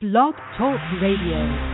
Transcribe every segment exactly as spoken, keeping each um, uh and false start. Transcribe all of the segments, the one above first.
Blog Talk Radio.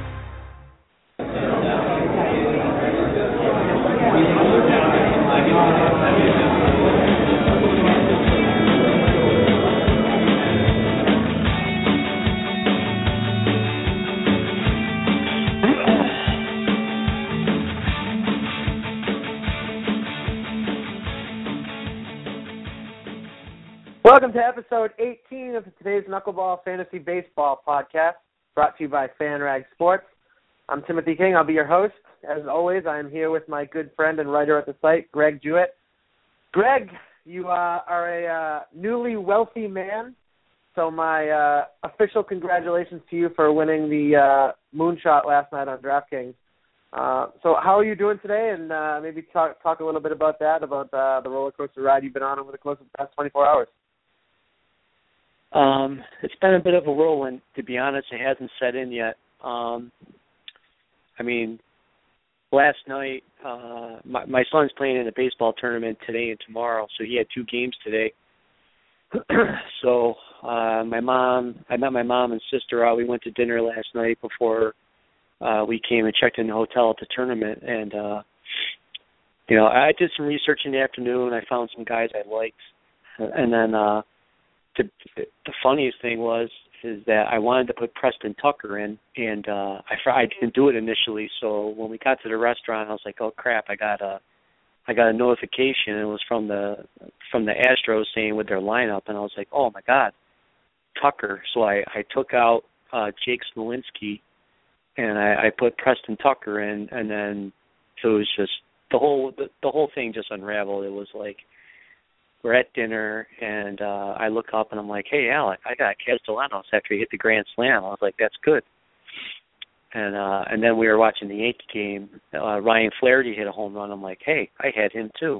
Welcome to episode eighteen of today's Knuckleball Fantasy Baseball podcast, brought to you by FanRag Sports. I'm Timothy King. I'll be your host. As always, I am here with my good friend and writer at the site, Greg Jewett. Greg, you uh, are a uh, newly wealthy man, so my uh, official congratulations to you for winning the uh, moonshot last night on DraftKings. Uh, so how are you doing today? And uh, maybe talk talk a little bit about that, about uh, the roller coaster ride you've been on over the course of the past twenty-four hours. Um, it's been a bit of a whirlwind, to be honest. It hasn't set in yet. Um, I mean, last night, uh, my, my son's playing in a baseball tournament today and tomorrow, so he had two games today. so uh, my mom, I met my mom and sister out. We went to dinner last night before uh, we came and checked in the hotel at the tournament. And, uh, you know, I did some research in the afternoon. I found some guys I liked. And then uh, The, the funniest thing was is that I wanted to put Preston Tucker in, and uh, I I didn't do it initially. So when we got to the restaurant, I was like, "Oh crap! I got a I got a notification. It was from the from the Astros saying with their lineup, and I was like, "Oh my God, Tucker!" So I, I took out uh, Jake Smolinski, and I, I put Preston Tucker in, and then so it was just the whole the, the whole thing just unraveled. It was like, we're at dinner, and uh, I look up, and I'm like, hey, Alec, I got Castellanos after he hit the grand slam. I was like, that's good. And uh, and then we were watching the Yankee game. Uh, Ryan Flaherty hit a home run. I'm like, hey, I had him too.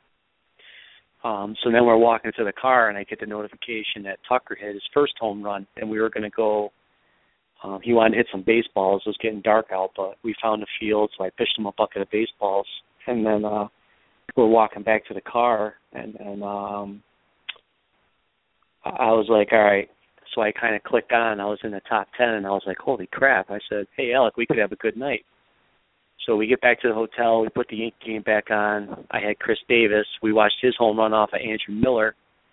Um, so then we're walking to the car, and I get the notification that Tucker hit his first home run, and we were going to go. Um, he wanted to hit some baseballs. It was getting dark out, but we found a field, so I pitched him a bucket of baseballs. And then uh, we're walking back to the car, and, and um, I was like, all right. So I kind of clicked on. I was in the top ten, and I was like, holy crap. I said, hey, Alec, we could have a good night. So we get back to the hotel. We put the Yankee game back on. I had Chris Davis. We watched his home run off of Andrew Miller.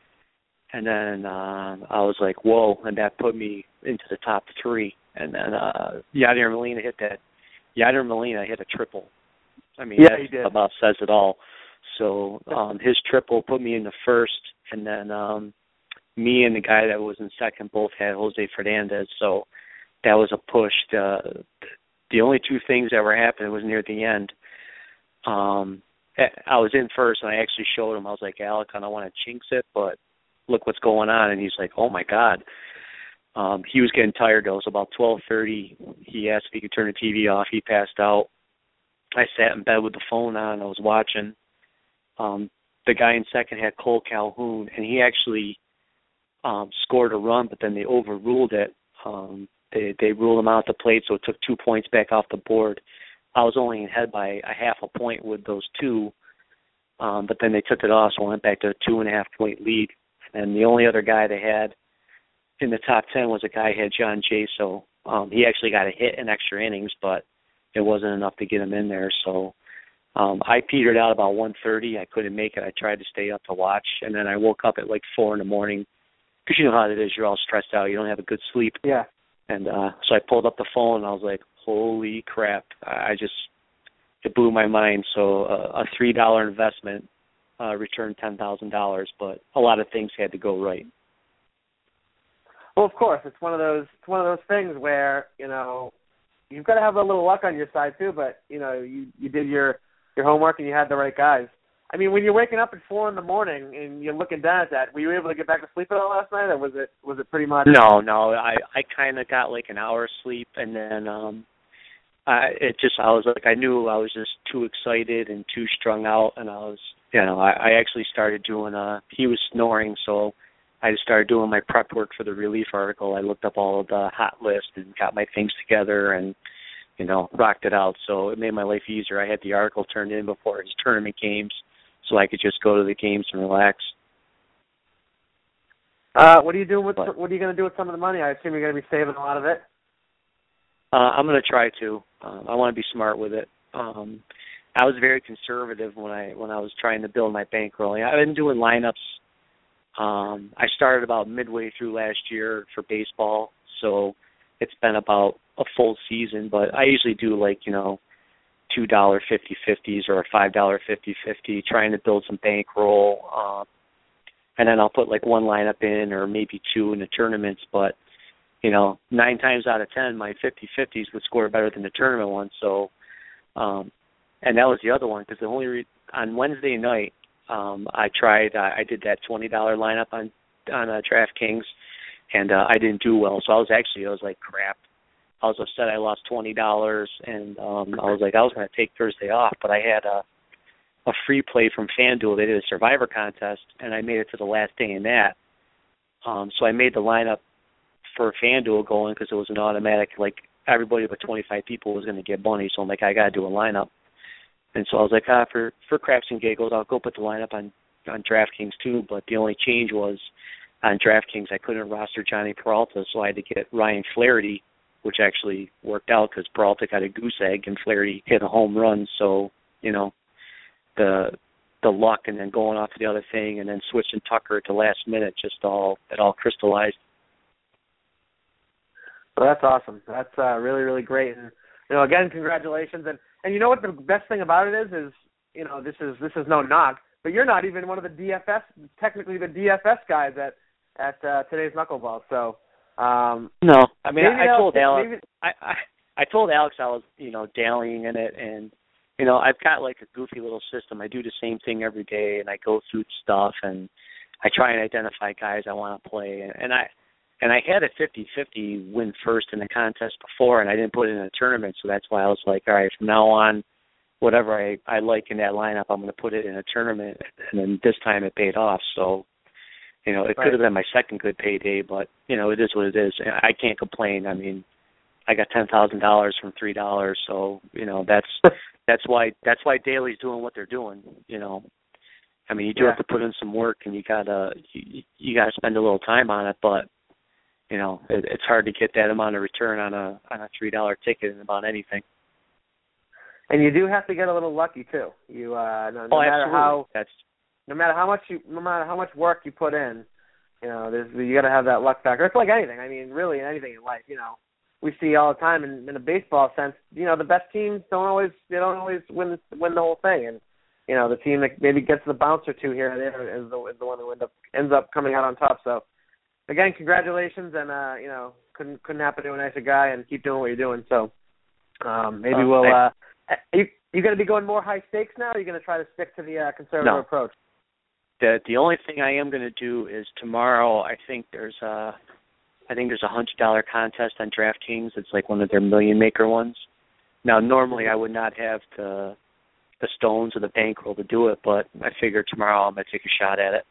And then uh, I was like, whoa, and that put me into the top three. And then uh, Yadier Molina hit that. Yadier Molina hit a triple. I mean, yeah, that about says it all. So um, his triple put me in the first, and then um, me and the guy that was in second both had Jose Fernandez. So that was a push. The, the only two things that were happening was near the end. Um, I was in first, and I actually showed him. I was like, Alec, I don't want to jinx it, but look what's going on. And he's like, oh, my God. Um, he was getting tired, though. It was about twelve thirty. He asked if he could turn the T V off. He passed out. I sat in bed with the phone on. I was watching. Um, the guy in second had Cole Calhoun, and he actually um, scored a run, but then they overruled it. Um, they they ruled him out at the plate, so it took two points back off the board. I was only ahead by a half a point with those two, um, but then they took it off, so I went back to a two and a half point lead. And the only other guy they had in the top ten was a guy who had John Jaso. Um, he actually got a hit in extra innings, but it wasn't enough to get him in there, so Um, I petered out about one thirty. I couldn't make it. I tried to stay up to watch, and then I woke up at like four in the morning because you know how it is. You're all stressed out. You don't have a good sleep. Yeah. And uh, so I pulled up the phone, and I was like, holy crap. I just, it blew my mind. So uh, a three dollar investment uh, returned ten thousand dollars, but a lot of things had to go right. Well, of course. It's one of those, it's one of those things where, you know, you've got to have a little luck on your side too, but, you know, you, you did your, your homework and you had the right guys. I mean, when you're waking up at four in the morning and you're looking down at that, were you able to get back to sleep at all last night, or was it was it pretty much? No, no. I I kind of got like an hour sleep, and then um, I it just I was like I knew I was just too excited and too strung out, and I was you know I, I actually started doing uh he was snoring, so I just started doing my prep work for the relief article. I looked up all of the hot list and got my things together and, you know, rocked it out. So it made my life easier. I had the article turned in before his tournament games so I could just go to the games and relax. Uh, what are you doing with? But, what are you going to do with some of the money? I assume you're going to be saving a lot of it. Uh, I'm going to try to. Um, I want to be smart with it. Um, I was very conservative when I when I was trying to build my bankroll. I've been doing lineups. Um, I started about midway through last year for baseball, so it's been about a full season. But I usually do like you know, two dollar fifty fifties or a five dollar fifty fifty, trying to build some bankroll. Um, and then I'll put like one lineup in or maybe two in the tournaments. But you know, nine times out of ten, my fifty fifties would score better than the tournament one. So. Um, And that was the other one because the only re- on Wednesday night um, I tried uh, I did that twenty dollar lineup on on uh, DraftKings and uh, I didn't do well. So I was actually I was like crap. I was upset I lost twenty dollars and um, I was like I was going to take Thursday off, but I had a a free play from FanDuel. They did a Survivor contest and I made it to the last day in that. Um, so I made the lineup for FanDuel going because it was an automatic like everybody but twenty-five people was going to get money. So I'm like I got to do a lineup. And so I was like, ah, for, for craps and giggles, I'll go put the lineup on, on DraftKings too. But the only change was on DraftKings, I couldn't roster Johnny Peralta, so I had to get Ryan Flaherty, which actually worked out because Peralta got a goose egg and Flaherty hit a home run. So, you know, the the luck and then going off to the other thing and then switching Tucker at the last minute, just all it all crystallized. Well, that's awesome. That's uh, really, really great. And, you know, again, congratulations. And And you know what the best thing about it is, is, you know, this is this is no knock, but you're not even one of the D F S, technically the D F S guys at at uh, today's Knuckleball. So, um, no, I mean, I, I told Alex, maybe, I, I I told Alex I was, you know, dallying in it, and you know, I've got like a goofy little system. I do the same thing every day, and I go through stuff, and I try and identify guys I want to play, and, and I. And I had a fifty-fifty win first in the contest before, and I didn't put it in a tournament, so that's why I was like, all right, from now on, whatever I, I like in that lineup, I'm going to put it in a tournament. And then this time it paid off. So, you know, it right. could have been my second good payday, but, you know, it is what it is. I can't complain. I mean, I got ten thousand dollars from three dollars, so, you know, that's that's why that's why Daly's doing what they're doing, you know. I mean, you do yeah. have to put in some work, and you got to you, you got to spend a little time on it, but you know, it, it's hard to get that amount of return on a on a three dollar ticket in about anything. And you do have to get a little lucky too. You uh, no, no oh, matter absolutely. how That's no matter how much you no matter how much work you put in, you know, there's you got to have that luck factor. It's like anything. I mean, really anything in life. You know, we see all the time in, in a baseball sense. You know, the best teams don't always they don't always win win the whole thing, and you know, the team that maybe gets the bounce or two here and there is the is the one who end up ends up coming out on top. So. Again, congratulations, and uh, you know, couldn't couldn't happen to a nicer guy, and keep doing what you're doing. So um, maybe oh, we'll. Uh, thanks. you you going to be going more high stakes now? Or are you going to try to stick to the uh, conservative no. approach? The the only thing I am going to do is tomorrow. I think there's a, I think there's a hundred dollar contest on DraftKings. It's like one of their million maker ones. Now, normally I would not have the the stones or the bankroll to do it, but I figured tomorrow I'm going to take a shot at it.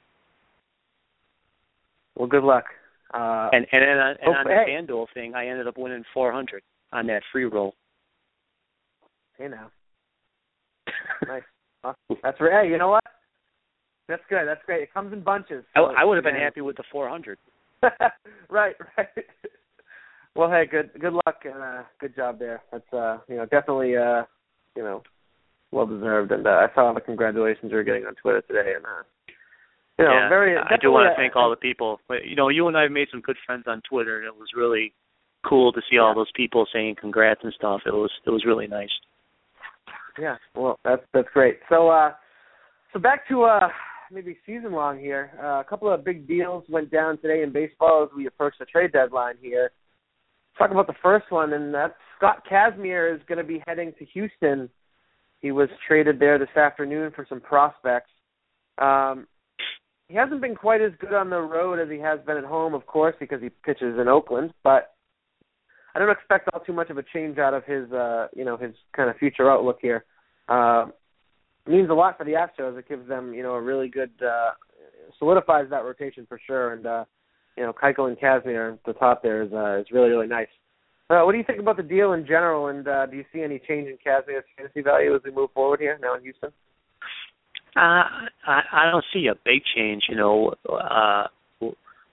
Well, good luck. Uh, and and, and, and oh, on the hey. FanDuel thing, I ended up winning four hundred on that free roll. Hey now, nice. Awesome. That's right. Hey, you know what? That's good. That's great. It comes in bunches. I, So, I would have been yeah. happy with the four hundred. right, right. Well, hey, good good luck and uh, good job there. That's uh, you know definitely uh, you know well deserved. And uh, I saw the congratulations you were getting on Twitter today, and uh, you know yeah, very. I do want to thank all the people. You know, you and I have made some good friends on Twitter, and it was really cool to see yeah. all those people saying congrats and stuff. It was it was really nice. Yeah, well, that's that's great. So, uh, so back to uh, maybe season long here. Uh, a couple of big deals went down today in baseball as we approach the trade deadline here. Let's talk about the first one, and that's Scott Kazmir is going to be heading to Houston. He was traded there this afternoon for some prospects. Um, he hasn't been quite as good on the road as he has been at home, of course, because he pitches in Oakland, but I don't expect all too much of a change out of his, uh, you know, his kind of future outlook here. Uh, it means a lot for the Astros. It gives them, you know, a really good, uh, solidifies that rotation for sure. And, uh, you know, Keuchel and Kazmir at the top there is, uh, is really, really nice. Uh, what do you think about the deal in general, and uh, do you see any change in Kazmir's fantasy value as we move forward here now in Houston? Uh, I, I don't see a big change. You know, uh,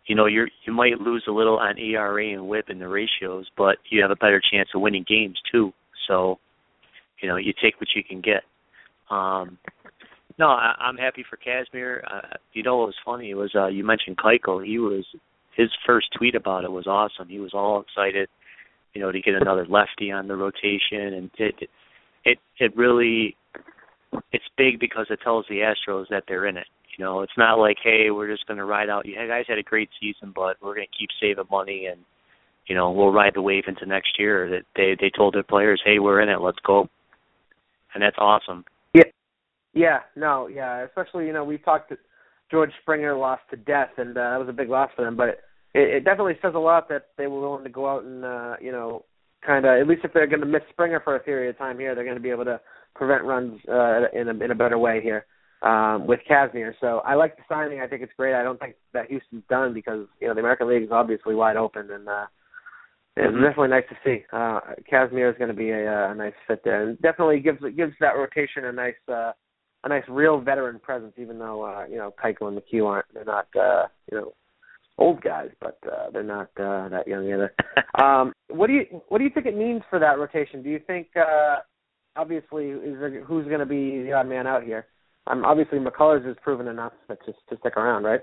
you know, you're you might lose a little on E R A and WHIP in the ratios, but you have a better chance of winning games too. So, you know, you take what you can get. Um, no, I, I'm happy for Kazmir. Uh, you know what was funny? It was uh, you mentioned Keuchel. He was his first tweet about it was awesome. He was all excited, you know, to get another lefty on the rotation, and it it it really it's big because it tells the Astros that they're in it. You know, it's not like, hey, we're just going to ride out. You guys had a great season, but we're going to keep saving money and, you know, we'll ride the wave into next year. That they they told their players, hey, we're in it, let's go, and that's awesome. Yeah, yeah, no, yeah. Especially, you know, we talked. To George Springer lost to death, and uh, that was a big loss for them. But it, it definitely says a lot that they were willing to go out and, uh, you know, kind of, at least if they're going to miss Springer for a period of time here, they're going to be able to prevent runs uh, in a in a better way here. Um, with Kazmir. So I like the signing. I think it's great. I don't think that Houston's done because, you know, the American League is obviously wide open, and uh, it's mm-hmm. definitely nice to see. Uh, Kazmir is going to be a, a nice fit there, and definitely gives gives that rotation a nice uh, a nice real veteran presence. Even though uh, you know, Keuchel and McHugh aren't, they're not uh, you know, old guys, but uh, they're not uh, that young either. um, what do you what do you think it means for that rotation? Do you think uh, obviously is there, who's going to be the odd man out here? Um, obviously, McCullers has proven enough to, to stick around, right?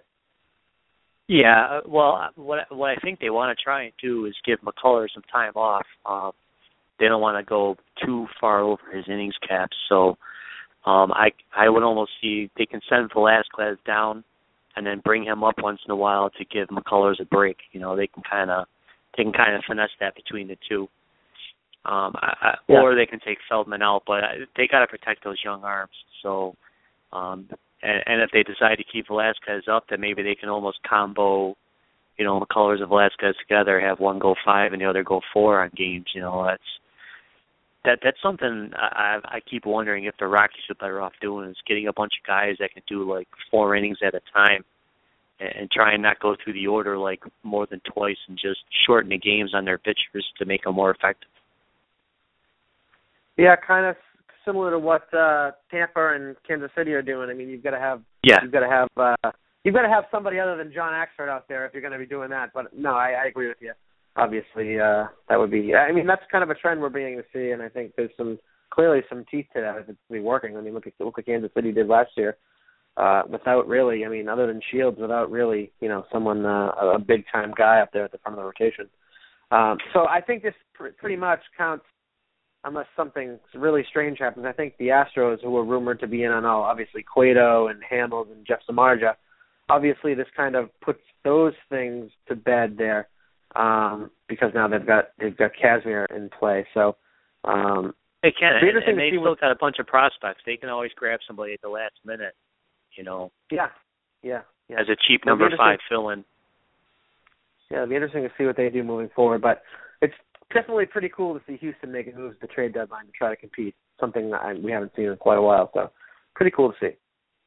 Yeah, well, what what I think they want to try and do is give McCullers some time off. Um, they don't want to go too far over his innings cap, so um, I I would almost see they can send Velasquez down and then bring him up once in a while to give McCullers a break. You know, they can kind of they can kind of finesse that between the two, um, I, I, yeah. Or they can take Feldman out, but they got to protect those young arms. So. Um, and, and if they decide to keep Velasquez up, then maybe they can almost combo, you know, McCullers and Velasquez together, have one go five and the other go four on games. You know, that's that that's something I, I keep wondering if the Rockies are better off doing is getting a bunch of guys that can do like four innings at a time and, and try and not go through the order like more than twice and just shorten the games on their pitchers to make them more effective. Yeah, kind of. Similar to what uh, Tampa and Kansas City are doing. I mean, you've got to have yeah. you've got to have uh, you've got to have somebody other than John Axford out there if you're going to be doing that. But no, I, I agree with you. Obviously, uh, that would be. I mean, that's kind of a trend we're beginning to see, and I think there's some clearly some teeth to that if it's be working. I mean, look at look what Kansas City did last year uh, without really. I mean, other than Shields, without really, you know, someone uh, a big time guy up there at the front of the rotation. Um, so I think this pr- pretty much counts. Unless something really strange happens, I think the Astros, who were rumored to be in on all, obviously Cueto and Hamels and Jeff Samardzija, obviously this kind of puts those things to bed there um, because now they've got they've got Kazmir in play. So um, they can, and, and they've still what, got a bunch of prospects. They can always grab somebody at the last minute, you know. Yeah, yeah, yeah. As a cheap number five fill-in. Yeah, it'll be interesting to see what they do moving forward, but it's definitely pretty cool to see Houston making moves at the trade deadline to try to compete, something that I, we haven't seen in quite a while, so pretty cool to see.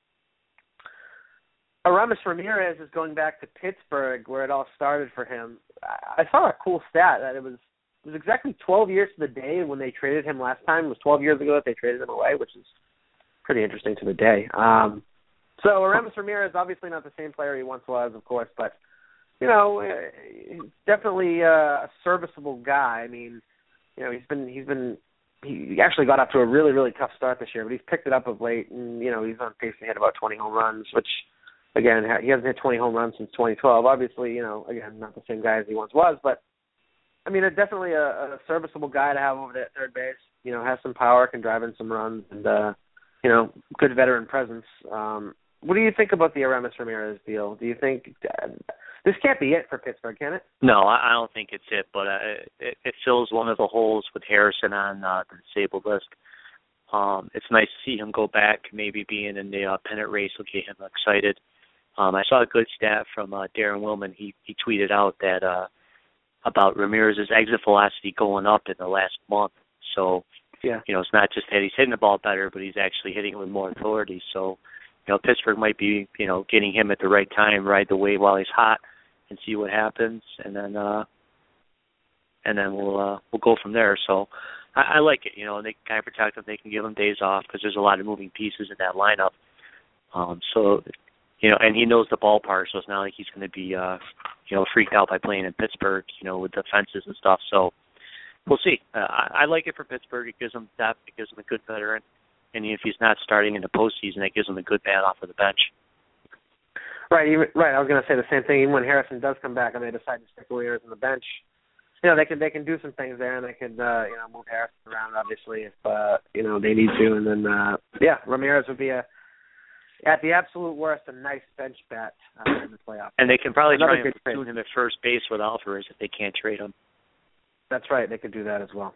Aramis Ramirez is going back to Pittsburgh, where it all started for him. I, I saw a cool stat that it was it was exactly twelve years to the day when they traded him last time. It was twelve years ago that they traded him away, which is pretty interesting to the day. Um, so Aramis Ramirez, obviously not the same player he once was, of course, but you know, he's definitely uh, a serviceable guy. I mean, you know, he's been he's been he actually got up to a really really tough start this year, but he's picked it up of late, and you know, he's on pace to hit about twenty home runs, which again, he hasn't hit twenty home runs since twenty twelve. Obviously, you know, again, not the same guy as he once was, but I mean, it's definitely a, a serviceable guy to have over there at third base. You know, has some power, can drive in some runs, and uh, you know, good veteran presence. Um, what do you think about the Aramis Ramirez deal? Do you think uh, this can't be it for Pittsburgh, can it? No, I don't think it's it, but uh, it, it fills one of the holes with Harrison on uh, the disabled list. Um, it's nice to see him go back, maybe being in the uh, pennant race will get him excited. Um, I saw a good stat from uh, Darren Willman. He he tweeted out that uh, about Ramirez's exit velocity going up in the last month. So, yeah. you know, it's not just that he's hitting the ball better, but he's actually hitting it with more authority. So, you know, Pittsburgh might be, you know, getting him at the right time, ride the wave while he's hot, and see what happens, and then uh, and then we'll uh, we'll go from there. So I, I like it. You know, they can kind of protect him. They can give him days off because there's a lot of moving pieces in that lineup. Um, so, you know, and he knows the ballpark, so it's not like he's going to be, uh, you know, freaked out by playing in Pittsburgh, you know, with the fences and stuff. So we'll see. Uh, I, I like it for Pittsburgh. It gives him depth. It gives him a good veteran. And if he's not starting in the postseason, it gives him a good bat off of the bench. Right, even, right. I was going to say the same thing. Even when Harrison does come back and they decide to stick Ramirez on the bench, you know, they can they can do some things there, and they could uh, you know move Harrison around obviously if uh, you know they need to, and then uh, yeah, Ramirez would be a at the absolute worst a nice bench bat uh, in the playoffs. And they can probably Another try and good trade. tune him at first base with Alvarez if they can't trade him. That's right. They could do that as well.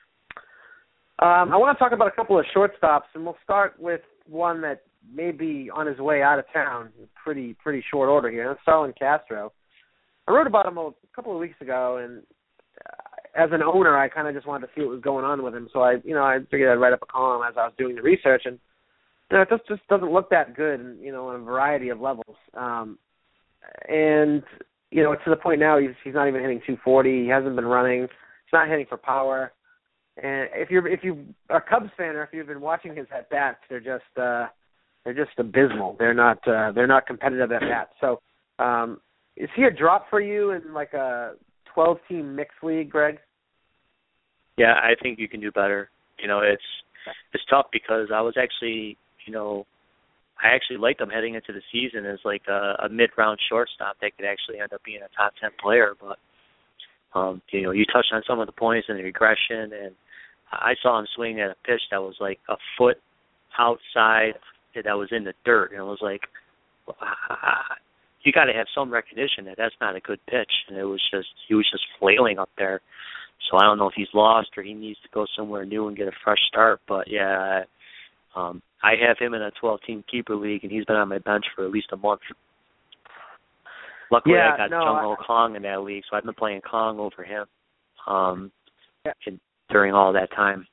Um, I want to talk about a couple of shortstops, and we'll start with one that may be on his way out of town in pretty pretty short order here. That's Starlin Castro. I wrote about him a couple of weeks ago, and uh, as an owner, I kind of just wanted to see what was going on with him. So I, you know, I figured I'd write up a column as I was doing the research, and you know, it just just doesn't look that good, you know, on a variety of levels. Um, and you know, it's to the point now he's he's not even hitting two forty. He hasn't been running. He's not hitting for power. And if you're if you are a Cubs fan or if you've been watching his at bats, they're just uh, they're just abysmal. They're not uh, they're not competitive at bats. So um, is he a drop for you in like a twelve team mixed league, Greg? Yeah, I think you can do better. You know, it's it's tough because I was actually, you know, I actually liked him heading into the season as like a, a mid-round shortstop that could actually end up being a top ten player. But um, you know, you touched on some of the points and the regression, and I saw him swing at a pitch that was like a foot outside, that was in the dirt, and it was like, you got to have some recognition that that's not a good pitch, and it was just he was just flailing up there. So I don't know if he's lost or he needs to go somewhere new and get a fresh start. But yeah, um, I have him in a twelve team keeper league, and he's been on my bench for at least a month. Luckily, yeah, I got no, Jung Ho I... Kong in that league, so I've been playing Kong over him um, yeah. and during all that time.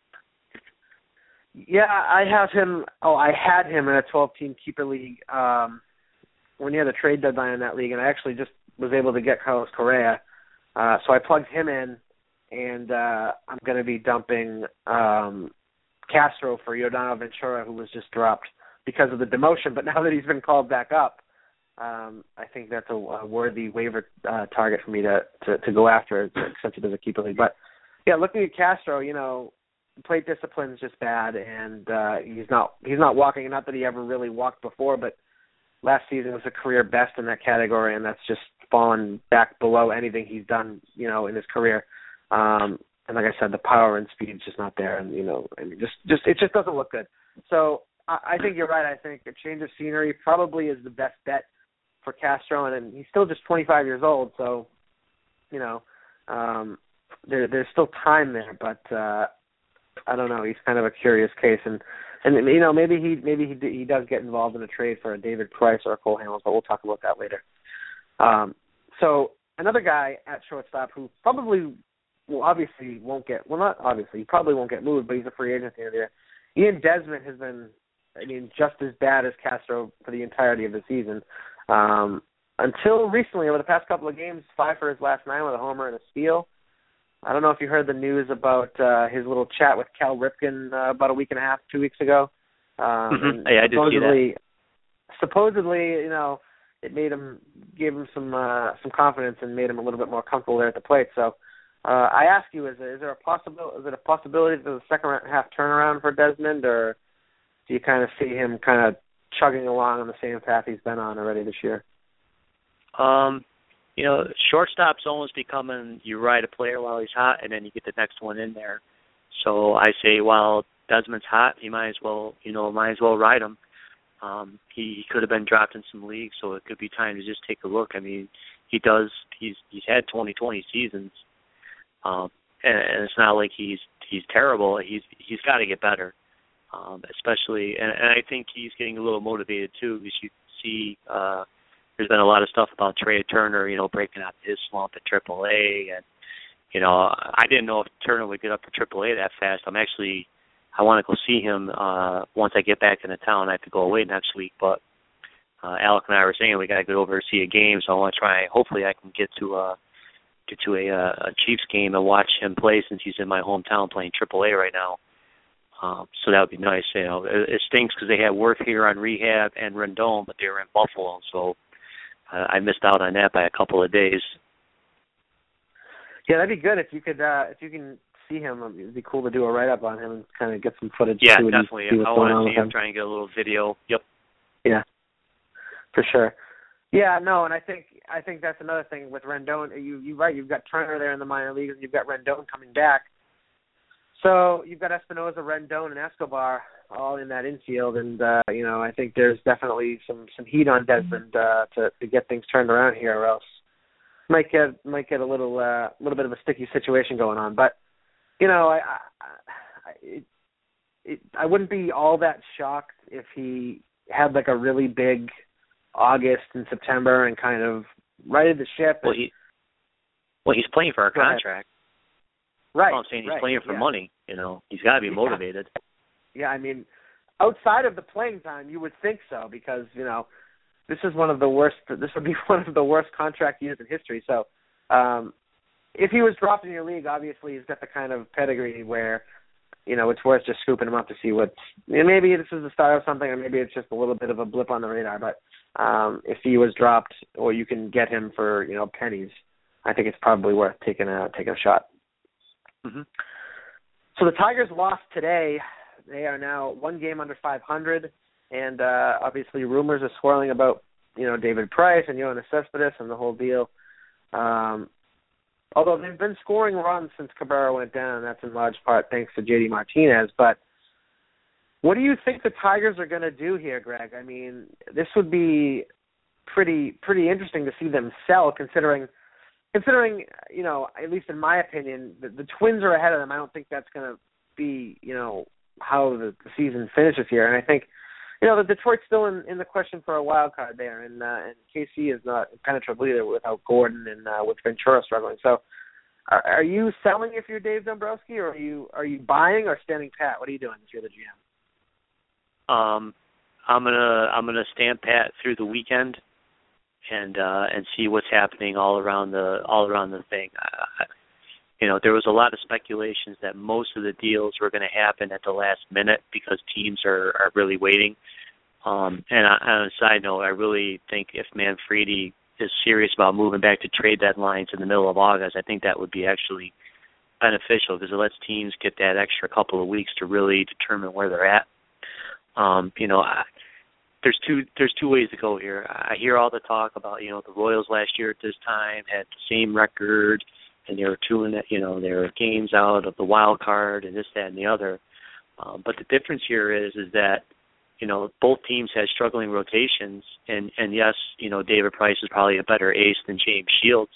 Yeah, I have him. Oh, I had him in a twelve team keeper league um, when you had the trade deadline in that league, and I actually just was able to get Carlos Correa. Uh, so I plugged him in, and uh, I'm going to be dumping um, Castro for Yordano Ventura, who was just dropped because of the demotion. But now that he's been called back up, um, I think that's a, a worthy waiver uh, target for me to, to, to go after, since it is a keeper league. But yeah, looking at Castro, you know, plate discipline is just bad, and uh, he's not he's not walking. Not that he ever really walked before, but last season was a career best in that category, and that's just fallen back below anything he's done, you know, in his career. Um, and like I said, the power and speed is just not there, and you know, I mean, just just it just doesn't look good. So I, I think you're right. I think a change of scenery probably is the best bet for Castro, and, and he's still just twenty-five years old, so you know, um, there there's still time there, but. Uh, I don't know. He's kind of a curious case, and and you know maybe he maybe he he does get involved in a trade for a David Price or a Cole Hamels, but we'll talk about that later. Um, so another guy at shortstop who probably well obviously won't get well not obviously he probably won't get moved, but he's a free agent here there. Ian Desmond has been I mean just as bad as Castro for the entirety of the season. Um, until recently, over the past couple of games, five for his last nine with a homer and a steal. I don't know if you heard the news about uh, his little chat with Cal Ripken uh, about a week and a half, two weeks ago. Um, mm-hmm. Yeah, I did see that. Supposedly, you know, it made him, gave him some uh, some confidence and made him a little bit more comfortable there at the plate. So, uh, I ask you, is there, is there a possibility? Is it a possibility that there's a second half turnaround for Desmond, or do you kind of see him kind of chugging along on the same path he's been on already this year? Um. You know, shortstop's almost becoming you ride a player while he's hot, and then you get the next one in there. So I say, while Desmond's hot, you might as well, you know, might as well ride him. Um, he, he could have been dropped in some leagues, so it could be time to just take a look. I mean, he does. He's he's had twenty twenty seasons, um, and, and it's not like he's he's terrible. He's he's got to get better, um, especially, and, and I think he's getting a little motivated too, because you see. Uh, There's been a lot of stuff about Trey Turner, you know, breaking out his slump at triple A, and you know, I didn't know if Turner would get up to triple A that fast. I'm actually, I want to go see him uh, once I get back into town. I have to go away next week, but uh, Alec and I were saying we got to go over to see a game, so I want to try. Hopefully, I can get to a get to a, a Chiefs game and watch him play, since he's in my hometown playing triple A right now. Um, so that would be nice. You know, it, it stinks because they had Worth here on rehab and Rendon, but they were in Buffalo, so uh, I missed out on that by a couple of days. Yeah, that'd be good if you could. Uh, if you can see him, it'd be cool to do a write up on him and kind of get some footage. Yeah, see definitely. He, see I want to see him, him, try and get a little video. Yep. Yeah, for sure. Yeah, no, and I think I think that's another thing with Rendon. You you right. You've got Turner there in the minor leagues, and you've got Rendon coming back. So you've got Espinosa, Rendon, and Escobar all in that infield, and uh, you know I think there's definitely some, some heat on Desmond uh, to to get things turned around here, or else might get might get a little uh, little bit of a sticky situation going on. But you know I I, it, it, I wouldn't be all that shocked if he had like a really big August and September and kind of righted the ship. Well, he well he's playing for a contract. Right. Well, I'm saying he's right, playing for yeah. money. You know, he's got to be yeah. motivated. Yeah, I mean, outside of the playing time, you would think so because you know this is one of the worst. This would be one of the worst contract years in history. So, um, if he was dropped in your league, obviously he's got the kind of pedigree where you know it's worth just scooping him up to see what's. Maybe this is the start of something, or maybe it's just a little bit of a blip on the radar. But um, if he was dropped, or you can get him for you know pennies, I think it's probably worth taking a taking a shot. Mm-hmm. So the Tigers lost today. They are now one game under five hundred, and uh, obviously rumors are swirling about you know David Price and Yoenis Cespedes and the whole deal. Um, although they've been scoring runs since Cabrera went down, and that's in large part thanks to J D Martinez. But what do you think the Tigers are going to do here, Greg? I mean, this would be pretty pretty interesting to see them sell, considering. Considering, you know, at least in my opinion, the, the Twins are ahead of them. I don't think that's going to be, you know, how the, the season finishes here. And I think, you know, the Detroit's still in, in the question for a wild card there. And, uh, and K C is not impenetrable either without Gordon and uh, with Ventura struggling. So are, are you selling if you're Dave Dombrowski, or are you are you buying or standing pat? What are you doing if you're the G M? Um, I'm gonna I'm gonna stand pat through the weekend. And uh, and see what's happening all around the all around the thing. Uh, you know, there was a lot of speculations that most of the deals were going to happen at the last minute because teams are, are really waiting. Um, and on a side note, I really think if Manfredi is serious about moving back to trade deadlines in the middle of August, I think that would be actually beneficial because it lets teams get that extra couple of weeks to really determine where they're at. Um, you know, I, There's two there's two ways to go here. I hear all the talk about, you know, the Royals last year at this time had the same record and they were two and you know, they were games out of the wild card and this, that, and the other. Um, but the difference here is is that, you know, both teams had struggling rotations and, and yes, you know, David Price is probably a better ace than James Shields.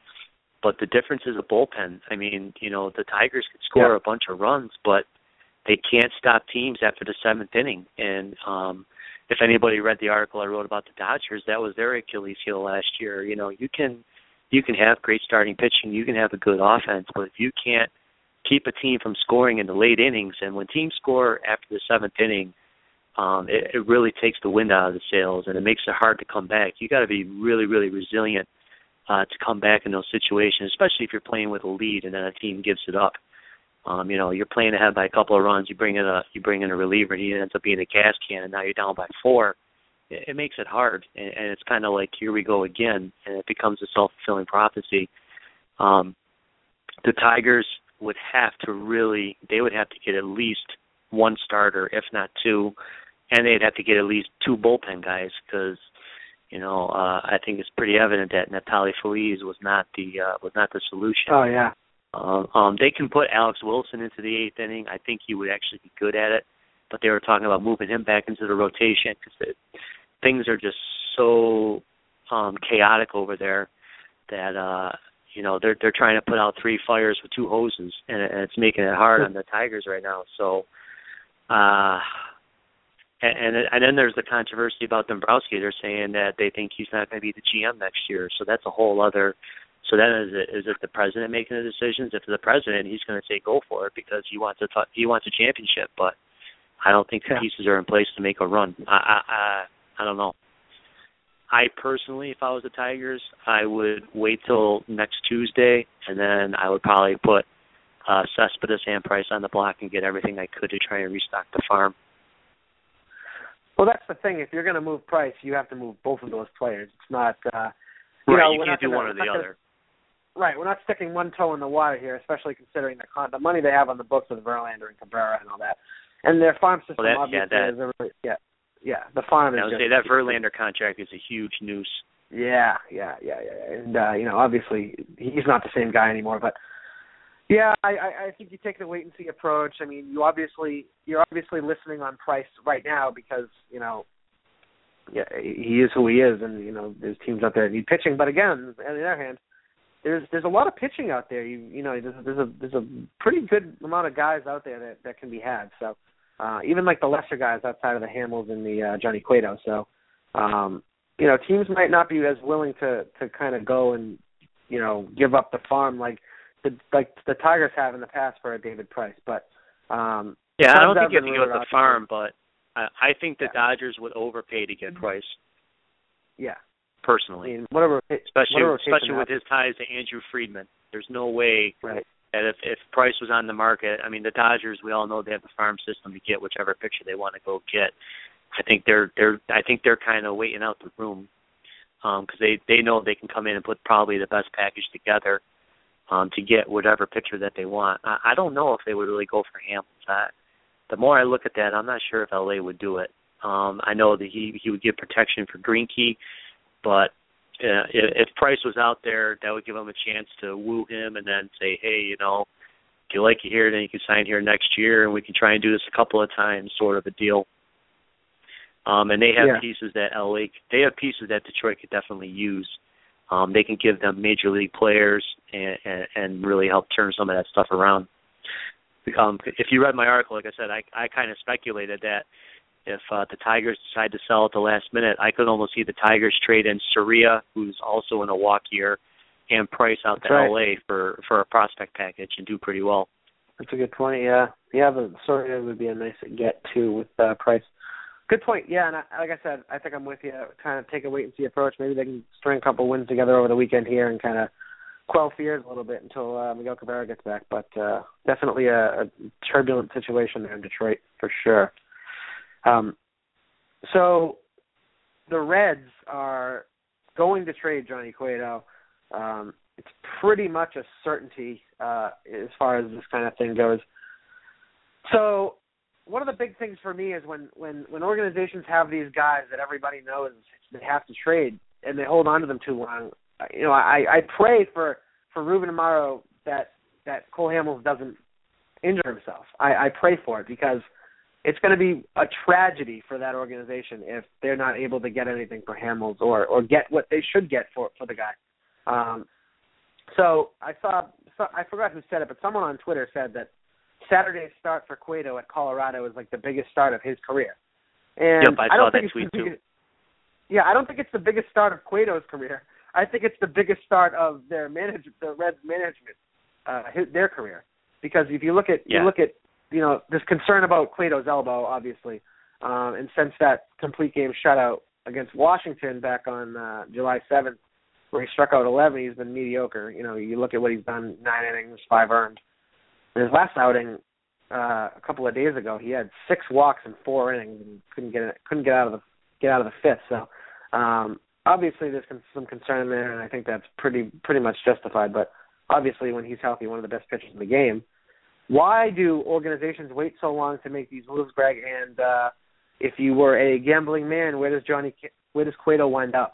But the difference is a bullpen. I mean, you know, the Tigers could score yeah. a bunch of runs, but they can't stop teams after the seventh inning. And um if anybody read the article I wrote about the Dodgers, that was their Achilles heel last year. You know, you can you can have great starting pitching, you can have a good offense, but if you can't keep a team from scoring in the late innings, and when teams score after the seventh inning, um, it, it really takes the wind out of the sails, and it makes it hard to come back. You got to be really, really resilient uh, to come back in those situations, especially if you're playing with a lead and then a team gives it up. Um, you know, you're playing ahead by a couple of runs. You bring in a you bring in a reliever, and he ends up being a gas can, and now you're down by four. It, it makes it hard, and, and it's kind of like here we go again, and it becomes a self-fulfilling prophecy. Um, the Tigers would have to really, they would have to get at least one starter, if not two, and they'd have to get at least two bullpen guys because, you know, uh, I think it's pretty evident that Neftali Feliz was not the uh, was not the solution. Oh yeah. Um, um, they can put Alex Wilson into the eighth inning. I think he would actually be good at it. But they were talking about moving him back into the rotation because things are just so um, chaotic over there that uh, you know they're they're trying to put out three fires with two hoses, and, and it's making it hard on the Tigers right now. So, uh, and and then there's the controversy about Dombrowski. They're saying that they think he's not going to be the G M next year. So that's a whole other. So then is it, is it the president making the decisions? If it's the president, he's going to say go for it because he wants a t- he wants a championship. But I don't think the yeah. pieces are in place to make a run. I, I I I don't know. I personally, if I was the Tigers, I would wait till next Tuesday, and then I would probably put uh, Cespedes and Price on the block and get everything I could to try and restock the farm. Well, that's the thing. If you're going to move Price, you have to move both of those players. It's not, uh, you right, know, you we're can't not do gonna, one or the gonna, other. Right, we're not sticking one toe in the water here, especially considering the con- the money they have on the books with Verlander and Cabrera and all that. And their farm system well, that, obviously yeah, that, is a really, yeah, yeah, the farm is I would just, say that Verlander contract is a huge noose. Yeah, yeah, yeah, yeah. And, uh, you know, obviously he's not the same guy anymore, but yeah, I, I, I think you take the wait and see approach. I mean, you obviously you're obviously listening on Price right now because, you know, yeah, he is who he is, and you know, there's teams out there that need pitching. But again, on the other hand, there's there's a lot of pitching out there. You you know, there's, there's a there's a pretty good amount of guys out there that, that can be had. So uh, even like the lesser guys outside of the Hamels and the uh, Johnny Cueto. So um, you know, teams might not be as willing to to kind of go and you know give up the farm like the like the Tigers have in the past for a David Price. But um, yeah, I don't think you have to give up the farm, farm, but I think the yeah. Dodgers would overpay to get Price. Yeah. Personally. I mean, whatever, especially whatever especially with his ties to Andrew Friedman. There's no way right. that if, if Price was on the market, I mean, the Dodgers, we all know they have the farm system to get whichever pitcher they want to go get. I think they're they're I think they're kind of waiting out the room because um, they, they know they can come in and put probably the best package together um, to get whatever pitcher that they want. I, I don't know if they would really go for Hamels. I, The more I look at that, I'm not sure if L A would do it. Um, I know that he he would give protection for Greinke, but uh, if, if Price was out there, that would give him a chance to woo him and then say, hey, you know, if you like it here, then you can sign here next year, and we can try and do this a couple of times, sort of a deal. Um, and they have yeah. pieces that L A, they have pieces that Detroit could definitely use. Um, they can give them major league players and, and, and really help turn some of that stuff around. Um, if you read my article, like I said, I, I kind of speculated that if uh, the Tigers decide to sell at the last minute, I could almost see the Tigers trade in Soria, who's also in a walk year, and Price out to right. L A for, for a prospect package and do pretty well. That's a good point, yeah. Yeah, but Soria would be a nice get, too, with uh, Price. Good point, yeah, and I, like I said, I think I'm with you. Kind of take a wait-and-see approach. Maybe they can string a couple wins together over the weekend here and kind of quell fears a little bit until uh, Miguel Cabrera gets back. But uh, definitely a, a turbulent situation there in Detroit for sure. Um, so the Reds are going to trade Johnny Cueto. Um, it's pretty much a certainty uh, as far as this kind of thing goes. So one of the big things for me is when, when, when organizations have these guys that everybody knows they have to trade and they hold on to them too long. You know, I, I pray for, for Ruben Amaro that, that Cole Hamels doesn't injure himself. I, I pray for it because it's going to be a tragedy for that organization if they're not able to get anything for Hamels or, or get what they should get for, for the guy. Um, so I saw, I forgot who said it, but someone on Twitter said that Saturday's start for Cueto at Colorado is like the biggest start of his career. And yep, I, I don't saw think that tweet it's too. Biggest, yeah, I don't think it's the biggest start of Cueto's career. I think it's the biggest start of their manage, the Reds management, uh, his, their career. Because if you look at, yeah. you look at, you know, there's concern about Cueto's elbow, obviously, um, and since that complete game shutout against Washington back on uh, July seventh, where he struck out eleven, he's been mediocre. You know, you look at what he's done: nine innings, five earned. In his last outing, uh, a couple of days ago, he had six walks in four innings and couldn't get it, couldn't get out of the get out of the fifth. So um, obviously, there's some concern there, and I think that's pretty pretty much justified. But obviously, when he's healthy, one of the best pitchers in the game. Why do organizations wait so long to make these moves, Greg? And uh, if you were a gambling man, where does Johnny, where does Cueto wind up?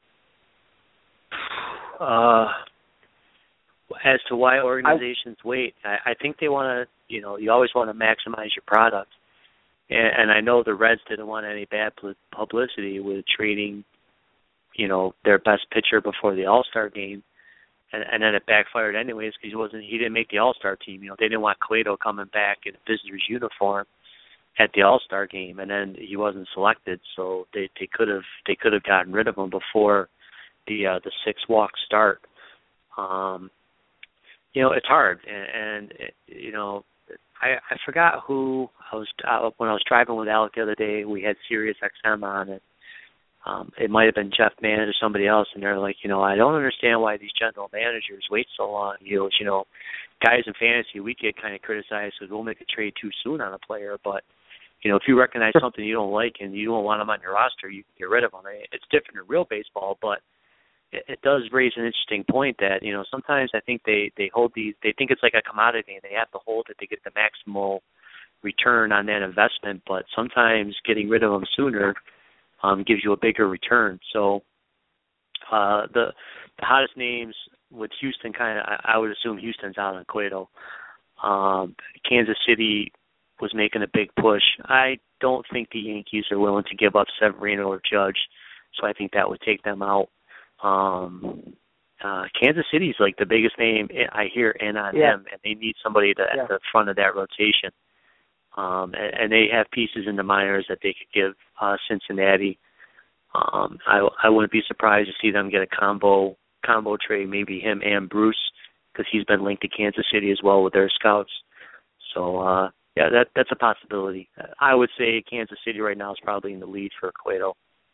Uh, as to why organizations I, wait, I, I think they want to, you know, you always want to maximize your product. And, and I know the Reds didn't want any bad publicity with trading, you know, their best pitcher before the All-Star game. And, and then it backfired anyways because he wasn't. He didn't make the All-Star team. You know, they didn't want Cueto coming back in a visitor's uniform at the All-Star game, and then he wasn't selected. So they they could have they could have gotten rid of him before the uh, the six walk start. Um, you know, it's hard, and, and it, you know, I I forgot who I was uh, when I was driving with Alec the other day. We had Sirius X M on it. Um, it might have been Jeff Mann or somebody else, and they're like, you know, I don't understand why these general managers wait so long. He goes, you know, guys in fantasy, we get kind of criticized because we'll make a trade too soon on a player. But, you know, if you recognize something you don't like and you don't want them on your roster, you can get rid of them. It's different in real baseball, but it, it does raise an interesting point that, you know, sometimes I think they, they hold these, they think it's like a commodity and they have to hold it to get the maximal return on that investment. But sometimes getting rid of them sooner um, gives you a bigger return. So uh, the, the hottest names with Houston, kind of, I, I would assume Houston's out on Cueto. Um, Kansas City was making a big push. I don't think the Yankees are willing to give up Severino or Judge, so I think that would take them out. Um, uh, Kansas City's like the biggest name I hear in on yeah. them, and they need somebody to, yeah. at the front of that rotation. Um, and, and they have pieces in the minors that they could give uh, Cincinnati. Um, I, I wouldn't be surprised to see them get a combo combo trade, maybe him and Bruce, because he's been linked to Kansas City as well with their scouts. So, uh, yeah, that that's a possibility. I would say Kansas City right now is probably in the lead for Cueto.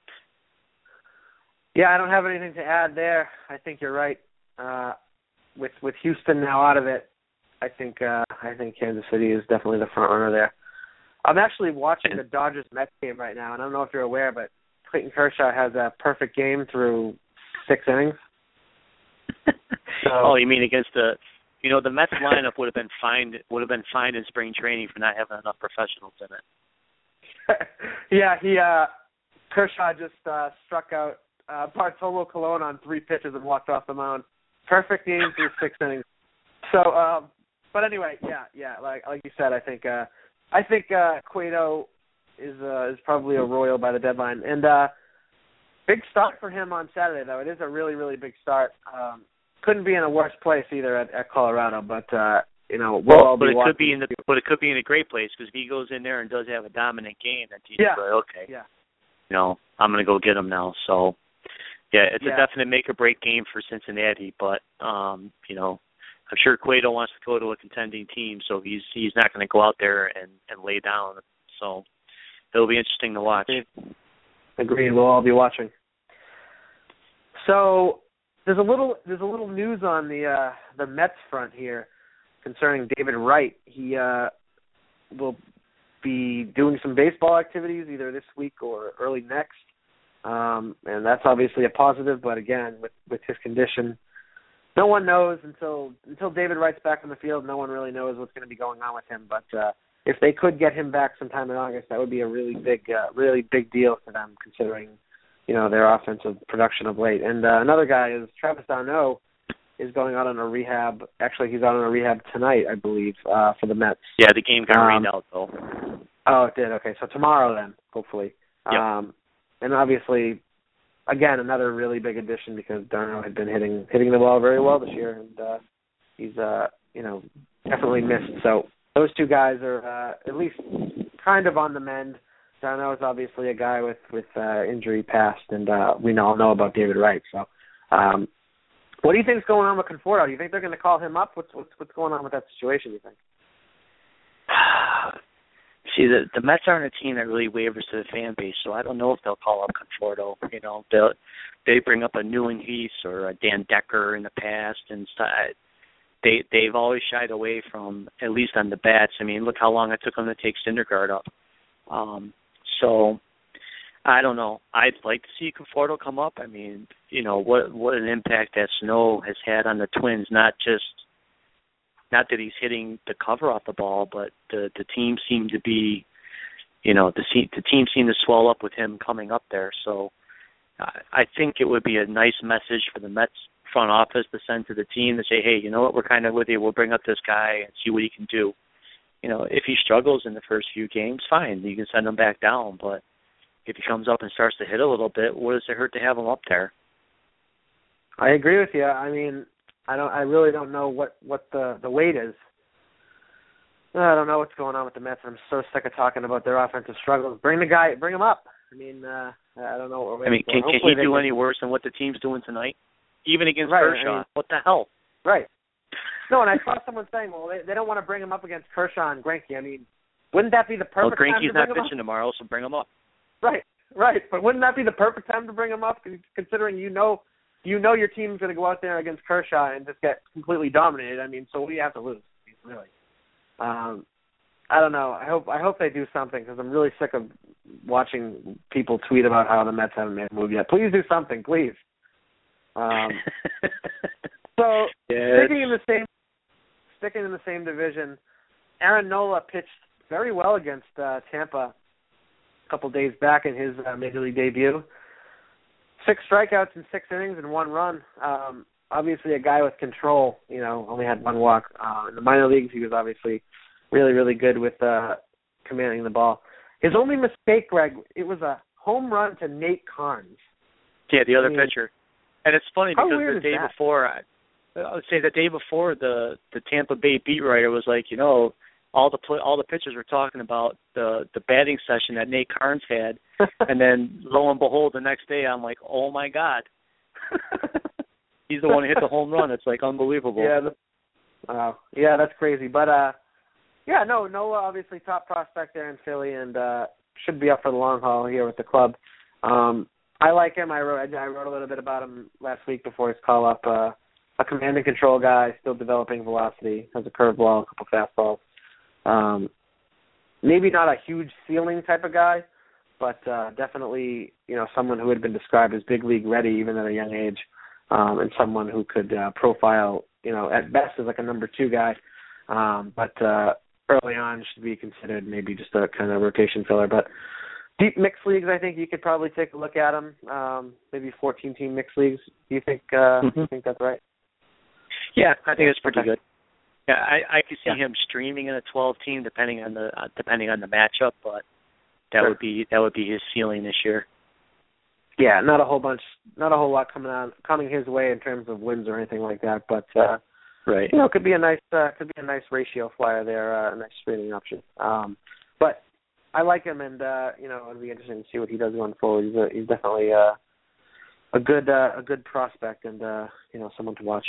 Yeah, I don't have anything to add there. I think you're right. Uh, with with Houston now out of it, I think uh, I think Kansas City is definitely the front runner there. I'm actually watching the Dodgers Mets game right now, and I don't know if you're aware, but Clayton Kershaw has a perfect game through six innings. So, oh, you mean against the? You know, the Mets lineup would have been fined. Would have been fined in spring training for not having enough professionals in it. yeah, he uh, Kershaw just uh, struck out uh, Bartolo Colon on three pitches and walked off the mound. Perfect game through six innings. So, um, but anyway, yeah, yeah, like like you said, I think uh, I think uh, Cueto is uh, is probably a Royal by the deadline, and uh, big start for him on Saturday though. It is a really really big start. Um, Couldn't be in a worse place either at, at Colorado, but uh, you know, we'll well, all but be it watching. could be in the, but it could be in a great place because if he goes in there and does have a dominant game, then team's yeah. like, okay, yeah, you know, I'm going to go get him now. So, yeah, it's yeah. a definite make or break game for Cincinnati, but um, you know, I'm sure Cueto wants to go to a contending team, so he's he's not going to go out there and, and lay down. So it'll be interesting to watch. Agreed. We'll all be watching. So. There's a little there's a little news on the uh, the Mets front here concerning David Wright. He uh, will be doing some baseball activities either this week or early next, um, and that's obviously a positive. But again, with, with his condition, no one knows until until David Wright's back on the field. No one really knows what's going to be going on with him. But uh, if they could get him back sometime in August, that would be a really big uh, really big deal for them, considering, you know, their offensive production of late. And uh, another guy is Travis d'Arnaud is going out on a rehab. Actually, he's out on a rehab tonight, I believe, uh, for the Mets. Yeah, the game got um, rained out, though. Oh, it did? Okay, so tomorrow then, hopefully. Yep. Um, and obviously, again, another really big addition because d'Arnaud had been hitting hitting the ball very well this year, and uh, he's, uh, you know, definitely missed. So those two guys are uh, at least kind of on the mend. d'Arnaud is obviously a guy with with uh, injury past, and uh, we all know about David Wright. So, um, what do you think is going on with Conforto? Do you think they're going to call him up? What's what's what's going on with that situation? You think? See, the the Mets aren't a team that really wavers to the fan base, so I don't know if they'll call up Conforto. You know, they they bring up a Newlinghese or a Dan Decker in the past, and stuff. They they've always shied away from, at least on the bats. I mean, look how long it took them to take Syndergaard up. Um, So, I don't know. I'd like to see Conforto come up. I mean, you know, what what an impact that snow has had on the Twins. Not just, not that he's hitting the cover off the ball, but the the team seemed to be, you know, the the team seemed to swell up with him coming up there. So, I, I think it would be a nice message for the Mets front office to send to the team to say, hey, you know what, we're kind of with you. We'll bring up this guy and see what he can do. You know, if he struggles in the first few games, fine, you can send him back down. But if he comes up and starts to hit a little bit, what does it hurt to have him up there? I agree with you. I mean, I don't. I really don't know what, what the, the weight is. I don't know what's going on with the Mets. I'm so sick of talking about their offensive struggles. Bring the guy. Bring him up. I mean, uh, I don't know what we're I mean, can, can he do can... any worse than what the team's doing tonight? Even against right, Kershaw. I mean, what the hell? Right. No, and I saw someone saying, well, they, they don't want to bring him up against Kershaw and Greinke. I mean, wouldn't that be the perfect well, time to bring not him up? pitching tomorrow, so bring him up. Right, right. But wouldn't that be the perfect time to bring him up, considering you know you know your team's going to go out there against Kershaw and just get completely dominated. I mean, so what do you have to lose, really? Um, I don't know. I hope I hope they do something because I'm really sick of watching people tweet about how the Mets haven't made a move yet. Please do something, please. Um, so yeah. sticking in the same sticking in the same division, Aaron Nola pitched very well against uh, Tampa a couple days back in his uh, major league debut. Six strikeouts in six innings and one run. Um, obviously, a guy with control. You know, only had one walk. Uh, in the minor leagues, he was obviously really, really good with uh, commanding the ball. His only mistake, Greg, it was a home run to Nate Carnes. Yeah, the other I mean, pitcher. And it's funny how because weird the day is that? before, I, I would say the day before, the the Tampa Bay beat writer was like, you know, all the pl- all the pitchers were talking about the the batting session that Nate Carnes had, and then lo and behold, the next day I'm like, oh my God, he's the one who hit the home run. It's like unbelievable. Yeah, the, uh, yeah, that's crazy. But uh, yeah, no, Nola obviously top prospect there in Philly, and uh, should be up for the long haul here with the club. Um, I like him. I wrote I wrote a little bit about him last week before his call up. Uh, a command and control guy, still developing velocity, has a curveball, a couple fastballs. Um, maybe not a huge ceiling type of guy, but uh, definitely, you know, someone who had been described as big league ready even at a young age, um, and someone who could uh, profile, you know, at best as like a number two guy, um, but uh, early on should be considered maybe just a kind of rotation filler. But deep mixed leagues, I think you could probably take a look at him. Um, maybe fourteen-team mixed leagues. Do you think? Uh, mm-hmm. Do you think that's right? Yeah, I think it's pretty okay. good. Yeah, I, I could see yeah. him streaming in a twelve-team depending on the uh, depending on the matchup, but that sure. would be that would be his ceiling this year. Yeah, not a whole bunch, not a whole lot coming on coming his way in terms of wins or anything like that, but uh, right, you know, could be a nice uh, could be a nice ratio flyer there, uh, a nice streaming option. Um, but I like him, and uh, you know, it'll be interesting to see what he does going forward. He's a, he's definitely uh, a good uh, a good prospect, and uh, you know, someone to watch.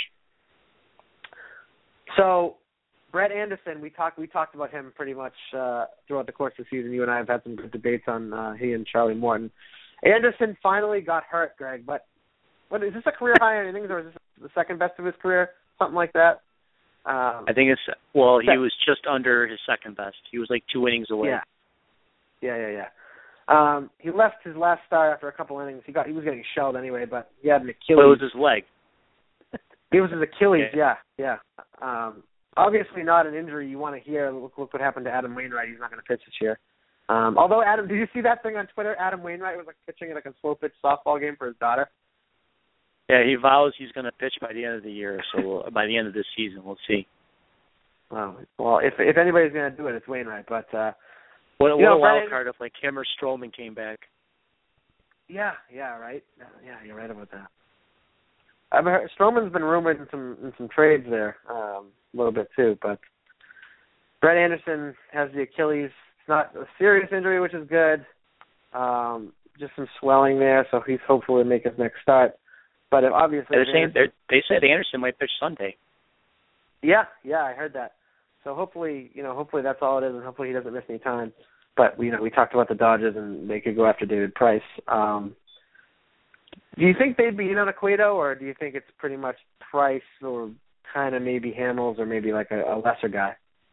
So, Brett Anderson, we talked we talked about him pretty much uh, throughout the course of the season. You and I have had some good debates on uh, he and Charlie Morton. Anderson finally got hurt, Greg. But what is this a career high in innings, or is this the second best of his career? Something like that. Um, I think it's well, he was just under his second best. He was like two innings away. Yeah, yeah, yeah, yeah. Um, he left his last start after a couple innings. He got he was getting shelled anyway, but he had an Achilles. Well, it was his leg. It was his Achilles, yeah, yeah. Um, obviously not an injury you want to hear. Look, look what happened to Adam Wainwright. He's not going to pitch this year. Um, although, Adam, did you see that thing on Twitter? Adam Wainwright was like pitching at like a slow-pitch softball game for his daughter. Yeah, he vows he's going to pitch by the end of the year, so we'll, by the end of this season, we'll see. Wow. Well, if if anybody's going to do it, it's Wainwright. But uh, what, you what know, a wild Brian, card if like him or Stroman came back. Yeah, yeah, right. Yeah, you're right about that. I've heard Stroman's been rumored in some in some trades there um, a little bit too, but Brett Anderson has the Achilles. It's not a serious injury, which is good. Um, just some swelling there, so he's hopeful to make his next start. But if obviously, they're saying they're, they said Anderson might pitch Sunday. Yeah, yeah, I heard that. So hopefully, you know, hopefully that's all it is, and hopefully he doesn't miss any time. But you know, we talked about the Dodgers, and they could go after David Price. Um, do you think they'd be in on a Cueto, or do you think it's pretty much Price, or kind of maybe Hamels, or maybe like a, a lesser guy?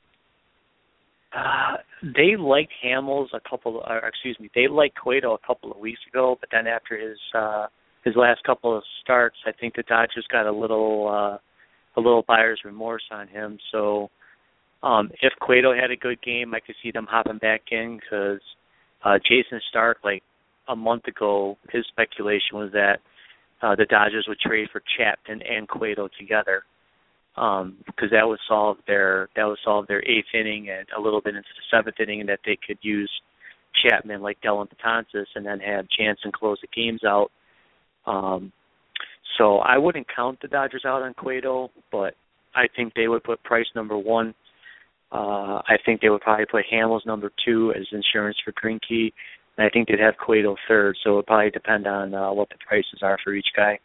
Uh, they liked Hamels a couple. Or excuse me, they liked Cueto a couple of weeks ago, but then after his uh, his last couple of starts, I think the Dodgers got a little uh, a little buyer's remorse on him. So um, if Cueto had a good game, I could see them hopping back in because uh, Jason Stark, like a month ago, his speculation was that uh, the Dodgers would trade for Chapman and Cueto together. Um, because that would solve their that would solve their eighth inning and a little bit into the seventh inning, and that they could use Chapman like Dellin Betances and then have Jansen close the games out. Um, so I wouldn't count the Dodgers out on Cueto, but I think they would put Price number one. Uh, I think they would probably put Hamels number two as insurance for Greinke, and I think they'd have Cueto third. So it would probably depend on uh, what the prices are for each guy.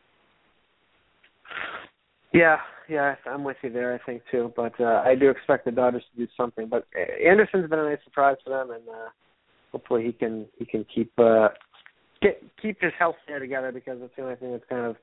Yeah, yeah, I'm with you there, I think, too. But uh, I do expect the Dodgers to do something. But Anderson's been a nice surprise for them, and uh, hopefully he can he can keep uh, get keep his health there together, because that's the only thing that's kind of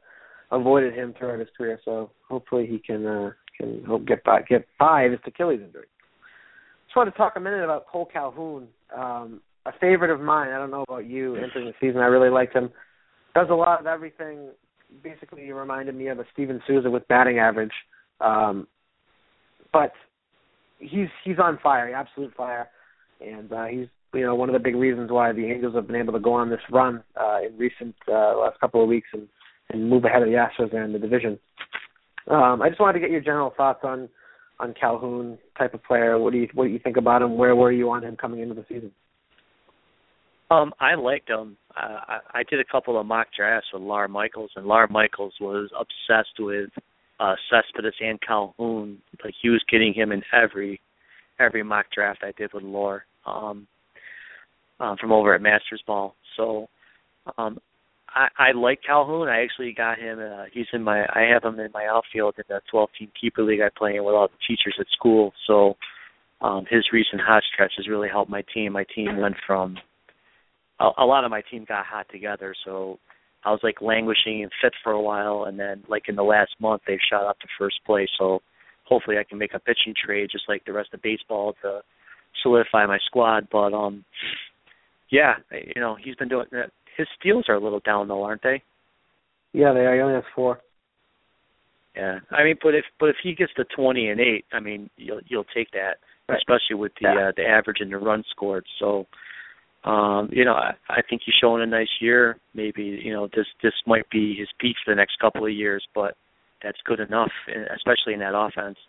avoided him throughout his career. So hopefully he can uh, can hope get by get by this Achilles injury. Just wanted to talk a minute about Cole Calhoun, um, a favorite of mine. I don't know about you. Entering the season, I really liked him. Does a lot of everything. Basically, he reminded me of a Steven Souza with batting average, um, but he's he's on fire, absolute fire, and uh, he's you know one of the big reasons why the Angels have been able to go on this run uh, in recent uh, last couple of weeks and, and move ahead of the Astros there in the division. Um, I just wanted to get your general thoughts on on Calhoun, type of player. What do you what do you think about him? Where were you on him coming into the season? Um, I liked him. Uh, I, I did a couple of mock drafts with Lar Michaels, and Lar Michaels was obsessed with uh, Cespedes and Calhoun. Like he was getting him in every every mock draft I did with Lar um, uh, from over at Masters Ball. So um, I, I like Calhoun. I actually got him. Uh, he's in my. I have him in my outfield in the twelve-team keeper league I play in with all the teachers at school. So um, his recent hot stretch has really helped my team. My team went from a, a lot of my team got hot together. So I was like languishing and fit for a while, and then like in the last month they've shot up to first place. So hopefully I can make a pitching trade just like the rest of baseball to solidify my squad. But um, yeah, you know he's been doing that. His steals are a little down though, aren't they? Yeah, they are. He only has four. Yeah, I mean, but if but if he gets to twenty and eight, I mean, you'll you'll take that, right. Especially with the yeah. uh, the average and the runs scored. So, um, you know, I, I think he's showing a nice year. Maybe you know this this might be his peak for the next couple of years, but that's good enough, especially in that offense.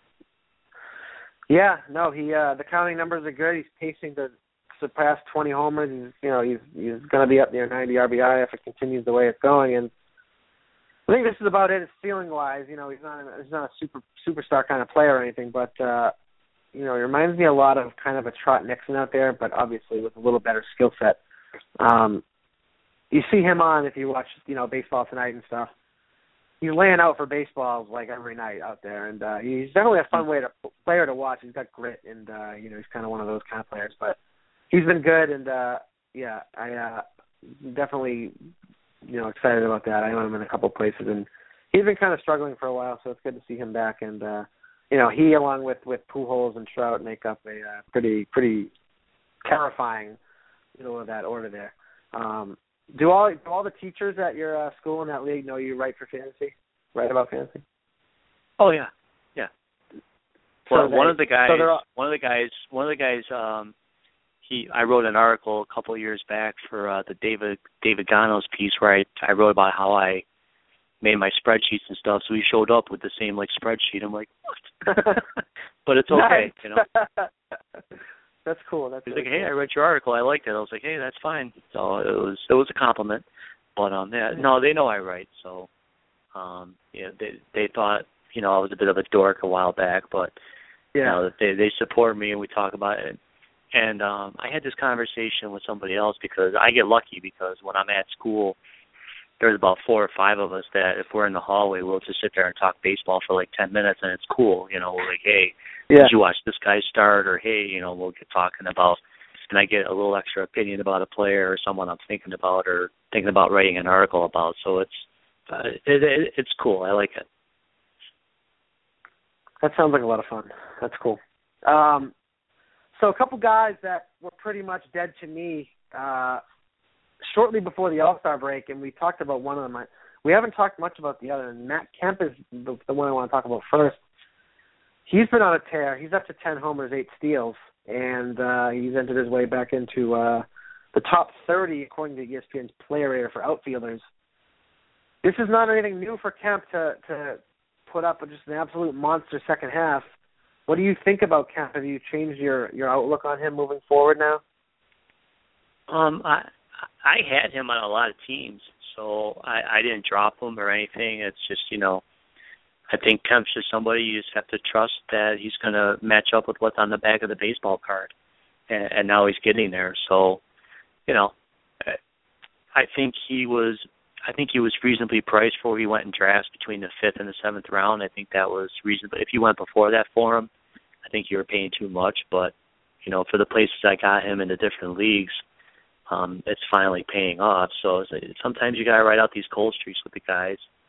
Yeah, no, he uh, the counting numbers are good. He's pacing to surpass twenty homers. He's, you know, he's he's going to be up near ninety R B I if it continues the way it's going. And I think this is about it. Ceiling wise, you know, he's not a, he's not a super superstar kind of player or anything, but uh, you know, he reminds me a lot of kind of a Trot Nixon out there, but obviously with a little better skill set. Um, you see him on if you watch, you know, Baseball Tonight and stuff. He's laying out for baseball like every night out there, and uh, he's definitely a fun way to player to watch. He's got grit, and uh, you know, he's kind of one of those kind of players, but. He's been good, and uh, yeah, I uh, definitely, you know, excited about that. I own him in a couple places, and he's been kind of struggling for a while, so it's good to see him back. And uh, you know, he along with with Pujols and Trout make up a uh, pretty pretty terrifying middle of that order there. Um, do all do all the teachers at your uh, school in that league know you write for fantasy? Write about fantasy? Oh yeah, yeah. Well, so they, one of the guys, so all, one of the guys, one of the guys. Um, He, I wrote an article a couple of years back for uh, the David David Ganos piece where I, I wrote about how I made my spreadsheets and stuff. So he showed up with the same like spreadsheet. I'm like, what? But it's okay, nice. you know. That's cool. That's He's really like, hey, cool. I read your article. I liked it. I was like, hey, that's fine. So it was it was a compliment. But um, yeah, no, they know I write. So um, yeah, they they thought you know I was a bit of a dork a while back, but yeah, you know, they they support me and we talk about it. And um, I had this conversation with somebody else because I get lucky because when I'm at school, there's about four or five of us that if we're in the hallway, we'll just sit there and talk baseball for like ten minutes, and it's cool. You know, we're like, hey, yeah. did you watch this guy start? Or, hey, you know, we'll get talking about, and I get a little extra opinion about a player or someone I'm thinking about or thinking about writing an article about. So it's uh, it, it, it's cool. I like it. That sounds like a lot of fun. That's cool. Um, So a couple guys that were pretty much dead to me uh, shortly before the All-Star break, and we talked about one of them. We haven't talked much about the other, and Matt Kemp is the, the one I want to talk about first. He's been on a tear. He's up to ten homers, eight steals, and uh, he's entered his way back into uh, the top thirty according to E S P N's player rater for outfielders. This is not anything new for Kemp to, to put up just an absolute monster second half. What do you think about Kemp? Have you changed your, your outlook on him moving forward now? Um, I I had him on a lot of teams, so I, I didn't drop him or anything. It's just, you know, I think Kemp's just somebody you just have to trust that he's going to match up with what's on the back of the baseball card, and, and now he's getting there. So, you know, I think he was I think he was reasonably priced for where he went in drafts between the fifth and the seventh round. I think that was reasonable. If you went before that for him, I think you were paying too much. But, you know, for the places I got him in the different leagues, um, it's finally paying off. So it's, sometimes you got to ride out these cold streaks with the guys.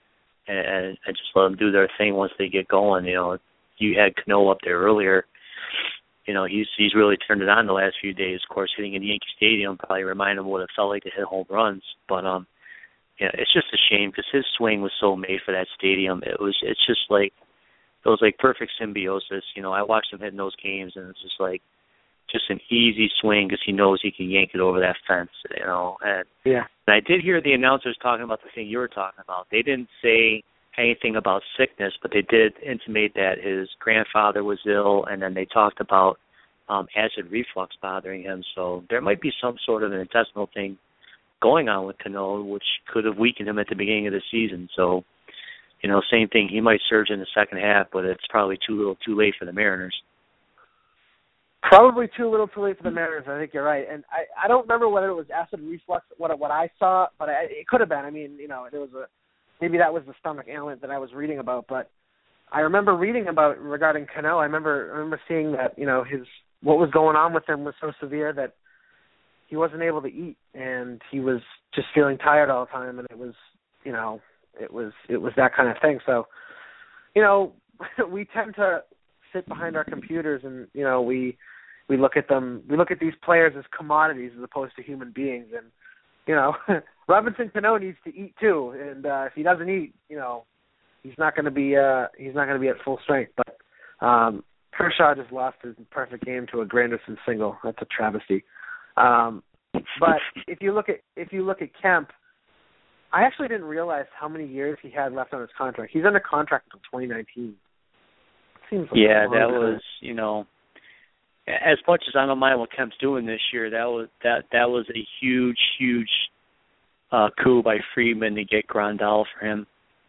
and, and just let them do their thing once they get going. You know, you had Cano up there earlier. You know, he's he's really turned it on the last few days. Of course, hitting in Yankee Stadium probably reminded him what it felt like to hit home runs. But um, yeah, it's just a shame because his swing was so made for that stadium. It was it's just like it was like perfect symbiosis. You know, I watched him hitting those games, and it's just like just an easy swing because he knows he can yank it over that fence. You know, and yeah. And I did hear the announcers talking about the thing you were talking about. They didn't say anything about sickness, but they did intimate that his grandfather was ill, and then they talked about um, acid reflux bothering him. So there might be some sort of an intestinal thing going on with Cano, which could have weakened him at the beginning of the season. So, you know, same thing. He might surge in the second half, but it's probably too little too late for the Mariners. Probably too little too late for the Mariners. I think you're right. And I, I don't remember whether it was acid reflux, what what I saw, but I, it could have been. I mean, you know, there was a maybe that was the stomach ailment that I was reading about. But I remember reading about regarding Cano. I remember I remember seeing that, you know, his what was going on with him was so severe that he wasn't able to eat, and he was just feeling tired all the time, and it was, you know, it was it was that kind of thing. So, you know, we tend to sit behind our computers and, you know, we we look at them, we look at these players as commodities as opposed to human beings. And, you know, Robinson Cano needs to eat too. And uh, if he doesn't eat, you know, he's not going to be uh, he's not going to be at full strength. But um, Kershaw just lost his perfect game to a Granderson single. That's a travesty. Um, but if you look at if you look at Kemp, I actually didn't realize how many years he had left on his contract. He's under contract until twenty nineteen. Seems like yeah, that was, you know, as much as I don't mind what Kemp's doing this year, that was that that was a huge, huge uh, coup by Friedman to get Grandal for him.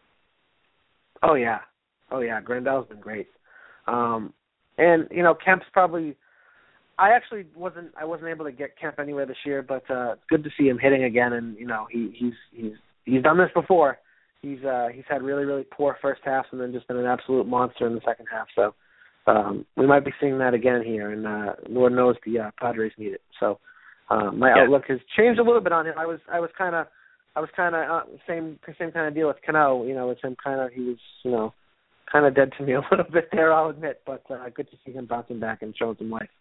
Oh yeah, oh yeah, Grandal's been great, um, and you know Kemp's probably. I actually wasn't I wasn't able to get Kemp anywhere this year, but uh, it's good to see him hitting again, and you know he he's he's he's done this before. He's uh, he's had really, really poor first halves and then just been an absolute monster in the second half. So um, we might be seeing that again here, and uh, Lord knows the uh, Padres need it. So uh, my yeah. outlook has changed a little bit on him. I was I was kind of I was kind of uh, same same kind of deal with Cano. You know, with him kind of he was you know kind of dead to me a little bit there, I'll admit, but uh, good to see him bouncing back and showing some life.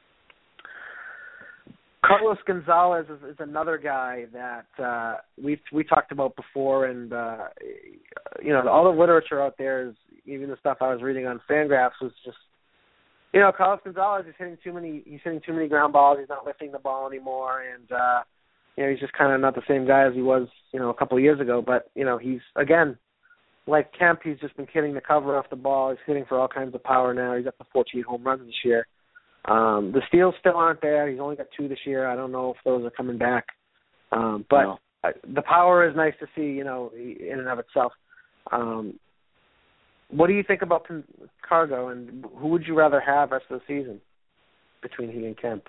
Carlos Gonzalez is, is another guy that uh, we we talked about before, and uh, you know all the literature out there is even the stuff I was reading on Fangraphs was just you know Carlos Gonzalez is hitting too many he's hitting too many ground balls. He's not lifting the ball anymore, and uh, you know he's just kind of not the same guy as he was you know a couple of years ago. But you know he's again like Kemp, he's just been hitting the cover off the ball. He's hitting for all kinds of power now. He's up to fourteen home runs this year. Um, the steals still aren't there. He's only got two this year. I don't know if those are coming back. Um, but no. uh, the power is nice to see, you know, in and of itself. Um, what do you think about Cargo, and who would you rather have rest of the season between he and Kemp?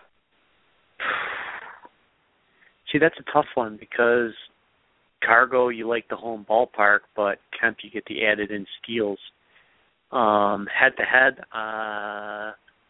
See, that's a tough one because Cargo, you like the home ballpark, but Kemp, you get the added-in steals. Um, head-to-head, uh...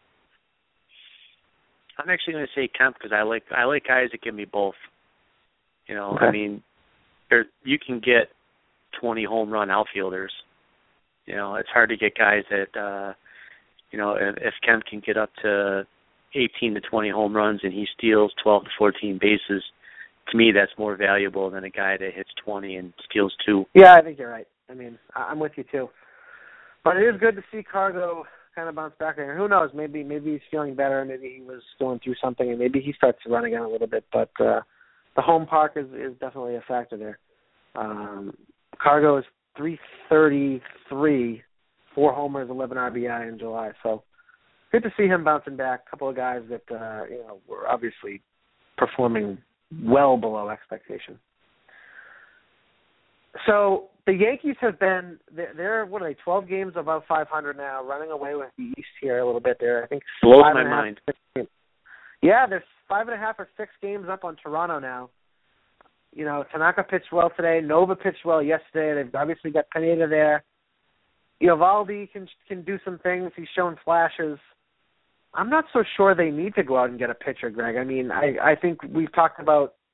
I'm actually going to say Kemp because I like I like guys that give me both. You know, okay. I mean, there you can get twenty home run outfielders. You know, it's hard to get guys that, uh, you know, if, if Kemp can get up to eighteen to twenty home runs and he steals twelve to fourteen bases, to me that's more valuable than a guy that hits twenty and steals two. Yeah, I think you're right. I mean, I'm with you too. But it is good to see Cargo kind of bounce back there. Who knows? Maybe maybe he's feeling better. Maybe he was going through something, and maybe he starts to run again a little bit. But uh, the home park is, is definitely a factor there. Um, Cargo is three thirty-three, four homers, eleven R B I in July. So good to see him bouncing back. A couple of guys that uh, you know were obviously performing well below expectation. So the Yankees have been, they're, they're what are they, twelve games above five hundred now, running away with the East here a little bit there. I think blows my mind. Half, yeah, there's five and a half or six games up on Toronto now. You know, Tanaka pitched well today. Nova pitched well yesterday. They've obviously got Pineda there. Eovaldi can can do some things. He's shown flashes. I'm not so sure they need to go out and get a pitcher, Greg. I mean, I, I think we've talked about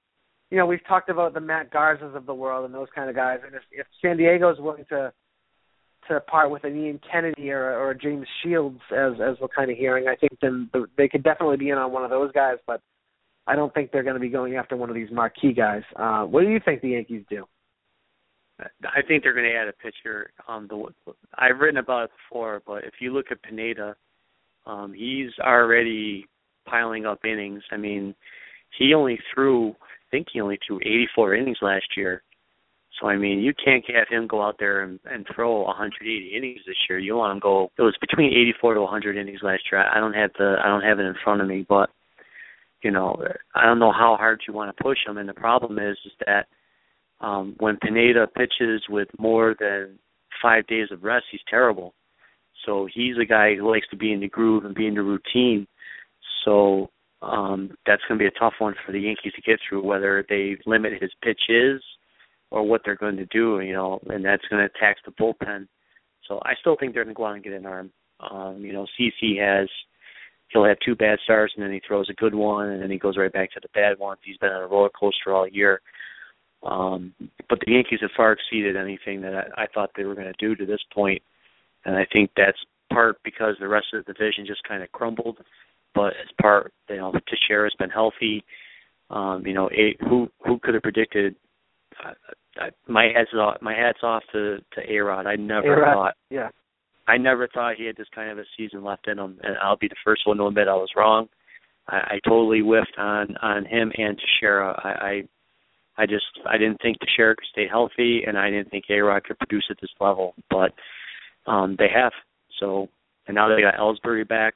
you know, we've talked about the Matt Garzas of the world and those kind of guys. And if, if San Diego's willing to to part with an Ian Kennedy or, or a James Shields, as as we're kind of hearing, I think then the, they could definitely be in on one of those guys. But I don't think they're going to be going after one of these marquee guys. Uh, what do you think the Yankees do? I think they're going to add a pitcher. Um, the I've written about it before, but if you look at Pineda, um, he's already piling up innings. I mean, he only threw, I think he only threw eighty-four innings last year. So, I mean, you can't have him go out there and, and throw one hundred eighty innings this year. You want him to go, it was between eighty-four to one hundred innings last year. I don't have the, I don't have it in front of me, but, you know, I don't know how hard you want to push him. And the problem is, is that um, when Pineda pitches with more than five days of rest, he's terrible. So he's a guy who likes to be in the groove and be in the routine. So um, that's going to be a tough one for the Yankees to get through, whether they limit his pitches or what they're going to do, you know, and that's going to tax the bullpen. So I still think they're going to go out and get an arm. Um, you know, C C has, he'll have two bad starts, and then he throws a good one, and then he goes right back to the bad ones. He's been on a roller coaster all year. Um, but the Yankees have far exceeded anything that I, I thought they were going to do to this point, and I think that's part because the rest of the division just kind of crumbled, but as part, you know, Teixeira's been healthy. Um, you know, a, who who could have predicted? I, I, my hats off, my hats off to to A-Rod. I never A-Rod, thought, yeah, I never thought he had this kind of a season left in him, and I'll be the first one to admit I was wrong. I, I totally whiffed on on him and Teixeira. I, I I just I didn't think Teixeira could stay healthy, and I didn't think A-Rod could produce at this level, but um, they have. So, and now they got Ellsbury back.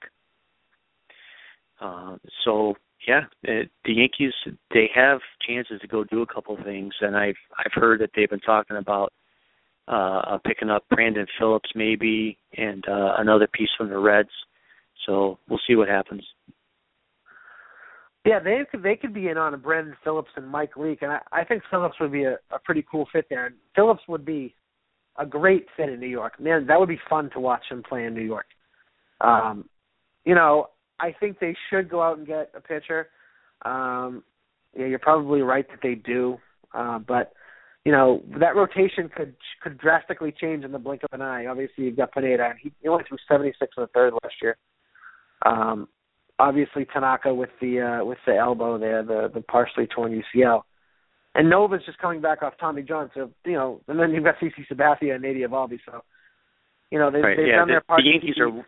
Uh, so. Yeah, it, the Yankees, they have chances to go do a couple of things, and I've I've heard that they've been talking about uh, picking up Brandon Phillips maybe and uh, another piece from the Reds. So we'll see what happens. Yeah, they could they could be in on a Brandon Phillips and Mike Leake, and I, I think Phillips would be a, a pretty cool fit there. And Phillips would be a great fit in New York. Man, that would be fun to watch him play in New York. Um, you know, I think they should go out and get a pitcher. Um, yeah, you're probably right that they do, uh, but you know that rotation could could drastically change in the blink of an eye. Obviously, you've got Pineda, and he, he only threw seventy-six and a third last year. Um, obviously, Tanaka with the uh, with the elbow there, the the partially torn U C L, and Nova's just coming back off Tommy John. So you know, and then you've got CeCe Sabathia and Nady Eovaldi. So you know they've, right, they've yeah, done the, their part. The Yankees are.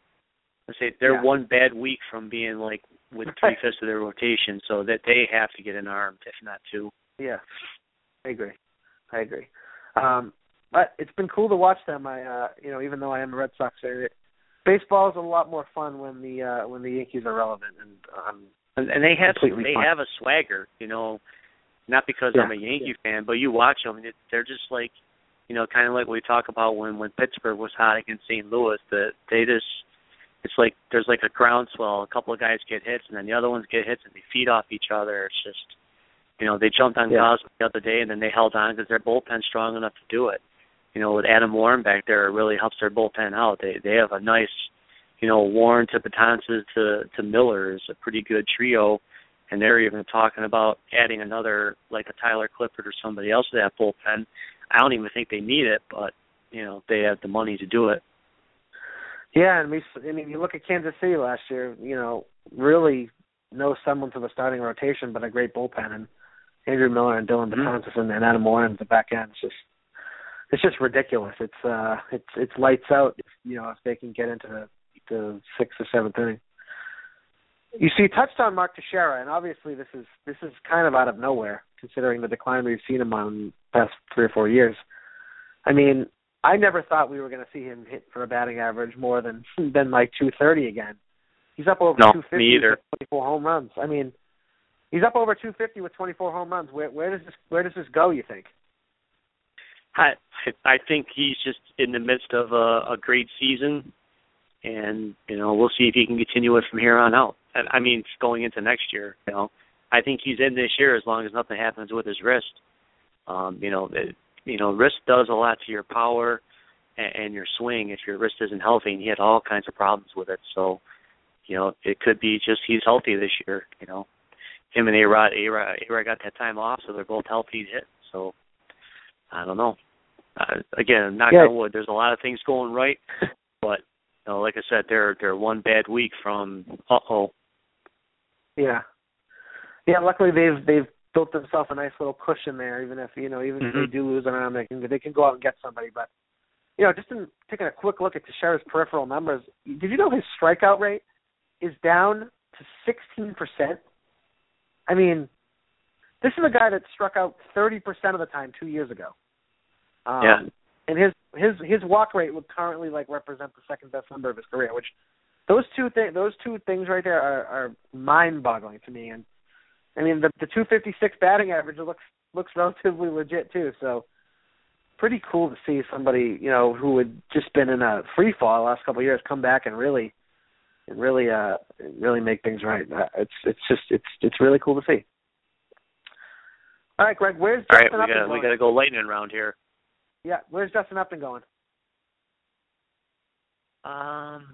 I say they're yeah. one bad week from being like with three fifths of their rotation, so that they have to get an arm, if not two. Yeah, I agree. I agree. Um, but it's been cool to watch them. I, uh, you know, even though I am a Red Sox fan, baseball is a lot more fun when the uh, when the Yankees are relevant, and um, and, and they have they fun. have a swagger, you know, not because yeah. I'm a Yankee yeah. fan, but you watch them, and it, they're just like, you know, kind of like we talk about when when Pittsburgh was hot against Saint Louis. That they just It's like there's like a groundswell. A couple of guys get hits, and then the other ones get hits, and they feed off each other. It's just, you know, they jumped on yeah. Cosmo the other day, and then they held on because their bullpen's strong enough to do it. You know, with Adam Warren back there, it really helps their bullpen out. They they have a nice, you know, Warren to Betances to to Miller is a pretty good trio, and they're even talking about adding another like a Tyler Clippard or somebody else to that bullpen. I don't even think they need it, but you know, they have the money to do it. Yeah, and we, I mean, you look at Kansas City last year, you know, really no semblance of a starting rotation, but a great bullpen, and Andrew Miller and Dylan Betances mm-hmm. and Adam Warren at the back end. It's just, it's just ridiculous. It's, uh, it's, it's lights out. If, you know, if they can get into the, the sixth or seventh inning. You see, you touched on Mark Teixeira, and obviously this is this is kind of out of nowhere, considering the decline we've seen him on the past three or four years. I mean, I never thought we were going to see him hit for a batting average more than than like two thirty again. He's up over no, two fifty me either. with twenty-four home runs. I mean, he's up over two fifty with twenty-four home runs. Where where does this where does this go, you think? I I think he's just in the midst of a, a great season, and you know we'll see if he can continue it from here on out. I mean, going into next year, you know, I think he's in this year as long as nothing happens with his wrist. Um, you know. It, You know, wrist does a lot to your power and, and your swing if your wrist isn't healthy, and he had all kinds of problems with it. So, you know, it could be just he's healthy this year, you know. him and A-Rod, A-Rod, A-Rod got that time off, so they're both healthy to hit. So, I don't know. Uh, again, knock yeah. on wood, there's a lot of things going right, but, you know, like I said, they're, they're one bad week from uh-oh. Yeah. Yeah, luckily they've they've built themselves a nice little cushion there, even if, you know, even mm-hmm. if they do lose an arm, they can, they can go out and get somebody. But, you know, just in taking a quick look at Teixeira's peripheral numbers, did you know his strikeout rate is down to sixteen percent? I mean, this is a guy that struck out thirty percent of the time two years ago. Um, yeah. And his, his his walk rate would currently, like, represent the second best number of his career, which those two, th- those two things right there are, are mind-boggling to me. And, I mean, the, the two fifty-six batting average looks looks relatively legit, too. So pretty cool to see somebody, you know, who had just been in a free fall the last couple of years come back and really and really uh really make things right. Uh, it's it's just it's it's really cool to see. All right, Greg, where's All Justin right, we Upton got going? we got to go lightning round here. Yeah, where's Justin Upton going? Um,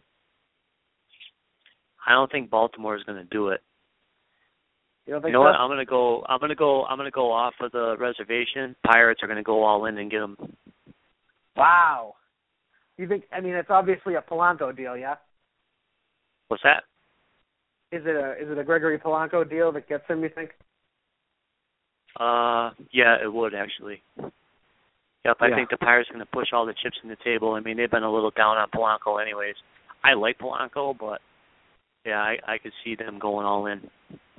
I don't think Baltimore is going to do it. You don't think You know so? what? I'm gonna go. I'm gonna go. I'm gonna go off of the reservation. Pirates are gonna go all in and get him. Wow. You think? I mean, it's obviously a Polanco deal, yeah. What's that? Is it a is it a Gregory Polanco deal that gets him? You think? Uh, yeah, it would actually. Yep, I yeah. think the Pirates are gonna push all the chips in the table. I mean, they've been a little down on Polanco, anyways. I like Polanco, but yeah, I I could see them going all in.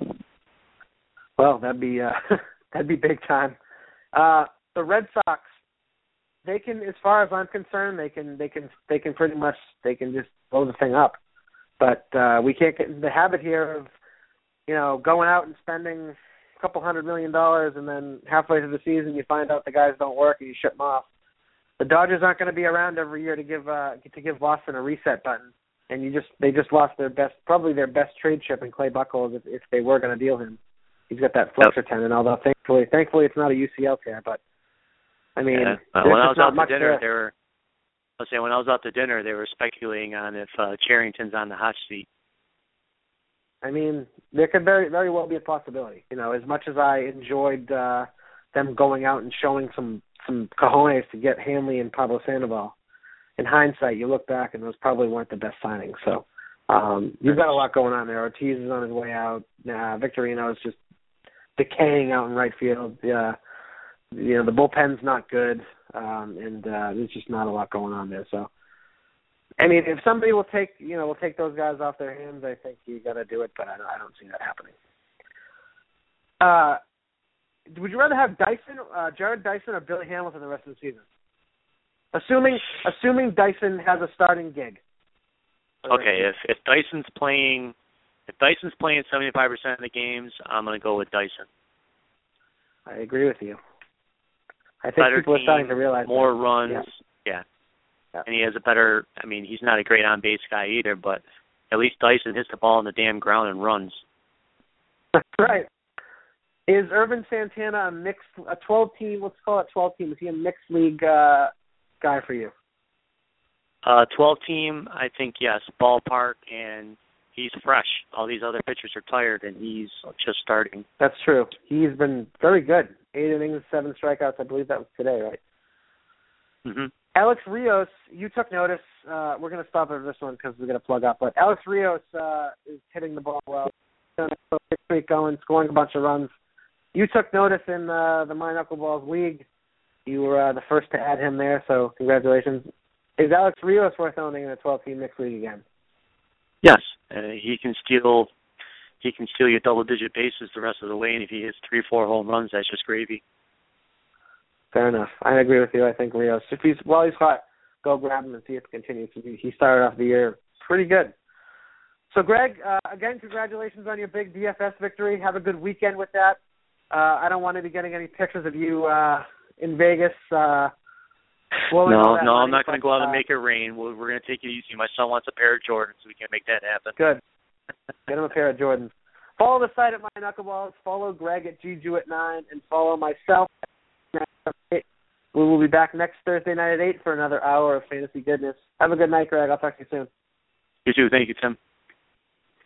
Well, that'd be uh, that'd be big time. Uh, the Red Sox, they can, as far as I'm concerned, they can they can they can pretty much they can just blow the thing up. But uh, we can't get into the habit here of, you know, going out and spending a couple hundred million dollars, and then halfway through the season you find out the guys don't work and you ship them off. The Dodgers aren't going to be around every year to give uh, to give Boston a reset button, and you just they just lost their best, probably their best trade chip in Clay Buchholz if, if they were going to deal him. He's got that flexor yep. tendon, although thankfully, thankfully it's not a U C L tear. But I mean, yeah. uh, when I was out to dinner, there. they were. I was saying when I was out to dinner, they were speculating on if uh, Charrington's on the hot seat. I mean, there could very, very well be a possibility. You know, as much as I enjoyed uh, them going out and showing some some cojones to get Hanley and Pablo Sandoval, in hindsight, you look back and those probably weren't the best signings. So um, you've got a lot going on there. Ortiz is on his way out. Uh, Victorino is just decaying out in right field. Uh, you know, the bullpen's not good, um, and uh, there's just not a lot going on there. So, I mean, if somebody will take, you know, will take those guys off their hands, I think you got to do it. But I don't, I don't see that happening. Uh, would you rather have Dyson, uh, Jared Dyson, or Billy Hamilton the rest of the season? Assuming, assuming Dyson has a starting gig. Okay, if if Dyson's playing. If Dyson's playing seventy-five percent of the games, I'm going to go with Dyson. I agree with you. I think better people team, are starting to realize more that. runs. Yeah. Yeah. yeah. And he has a better, I mean, he's not a great on-base guy either, but at least Dyson hits the ball on the damn ground and runs. That's right. Is Irvin Santana a mixed, a twelve-team, let's call it twelve-team, is he a mixed league uh, guy for you? Uh, twelve-team, I think, yes, ballpark, and he's fresh. All these other pitchers are tired, and he's just starting. That's true. He's been very good. Eight innings, seven strikeouts. I believe that was today, right? Mm-hmm. Alex Rios, you took notice. Uh, we're going to stop at this one because we're going to plug up. But Alex Rios uh, is hitting the ball well. Six week going, scoring a bunch of runs. You took notice in uh, the My Knuckleballs League. You were uh, the first to add him there, so congratulations. Is Alex Rios worth owning in a twelve-team mixed league again? Yes, uh, he can steal. He can steal your double-digit bases the rest of the way, and if he hits three, four home runs, that's just gravy. Fair enough. I agree with you. I think Rios, if he's while he's hot, go grab him and see if it continues. He started off the year pretty good. So, Greg, uh, again, congratulations on your big D F S victory. Have a good weekend with that. Uh, I don't want to be getting any pictures of you uh, in Vegas. Uh, no, no, money, I'm not going to go out uh, and make it rain. We're, we're going to take it easy. My son wants a pair of Jordans, so we can't make that happen. Good. Get him a pair of Jordans. Follow the site at My Knuckleballs. Follow Greg at G Jew at nine, and follow myself at eight. We will be back next Thursday night at eight for another hour of fantasy goodness. Have a good night, Greg. I'll talk to you soon. You too. Thank you, Tim.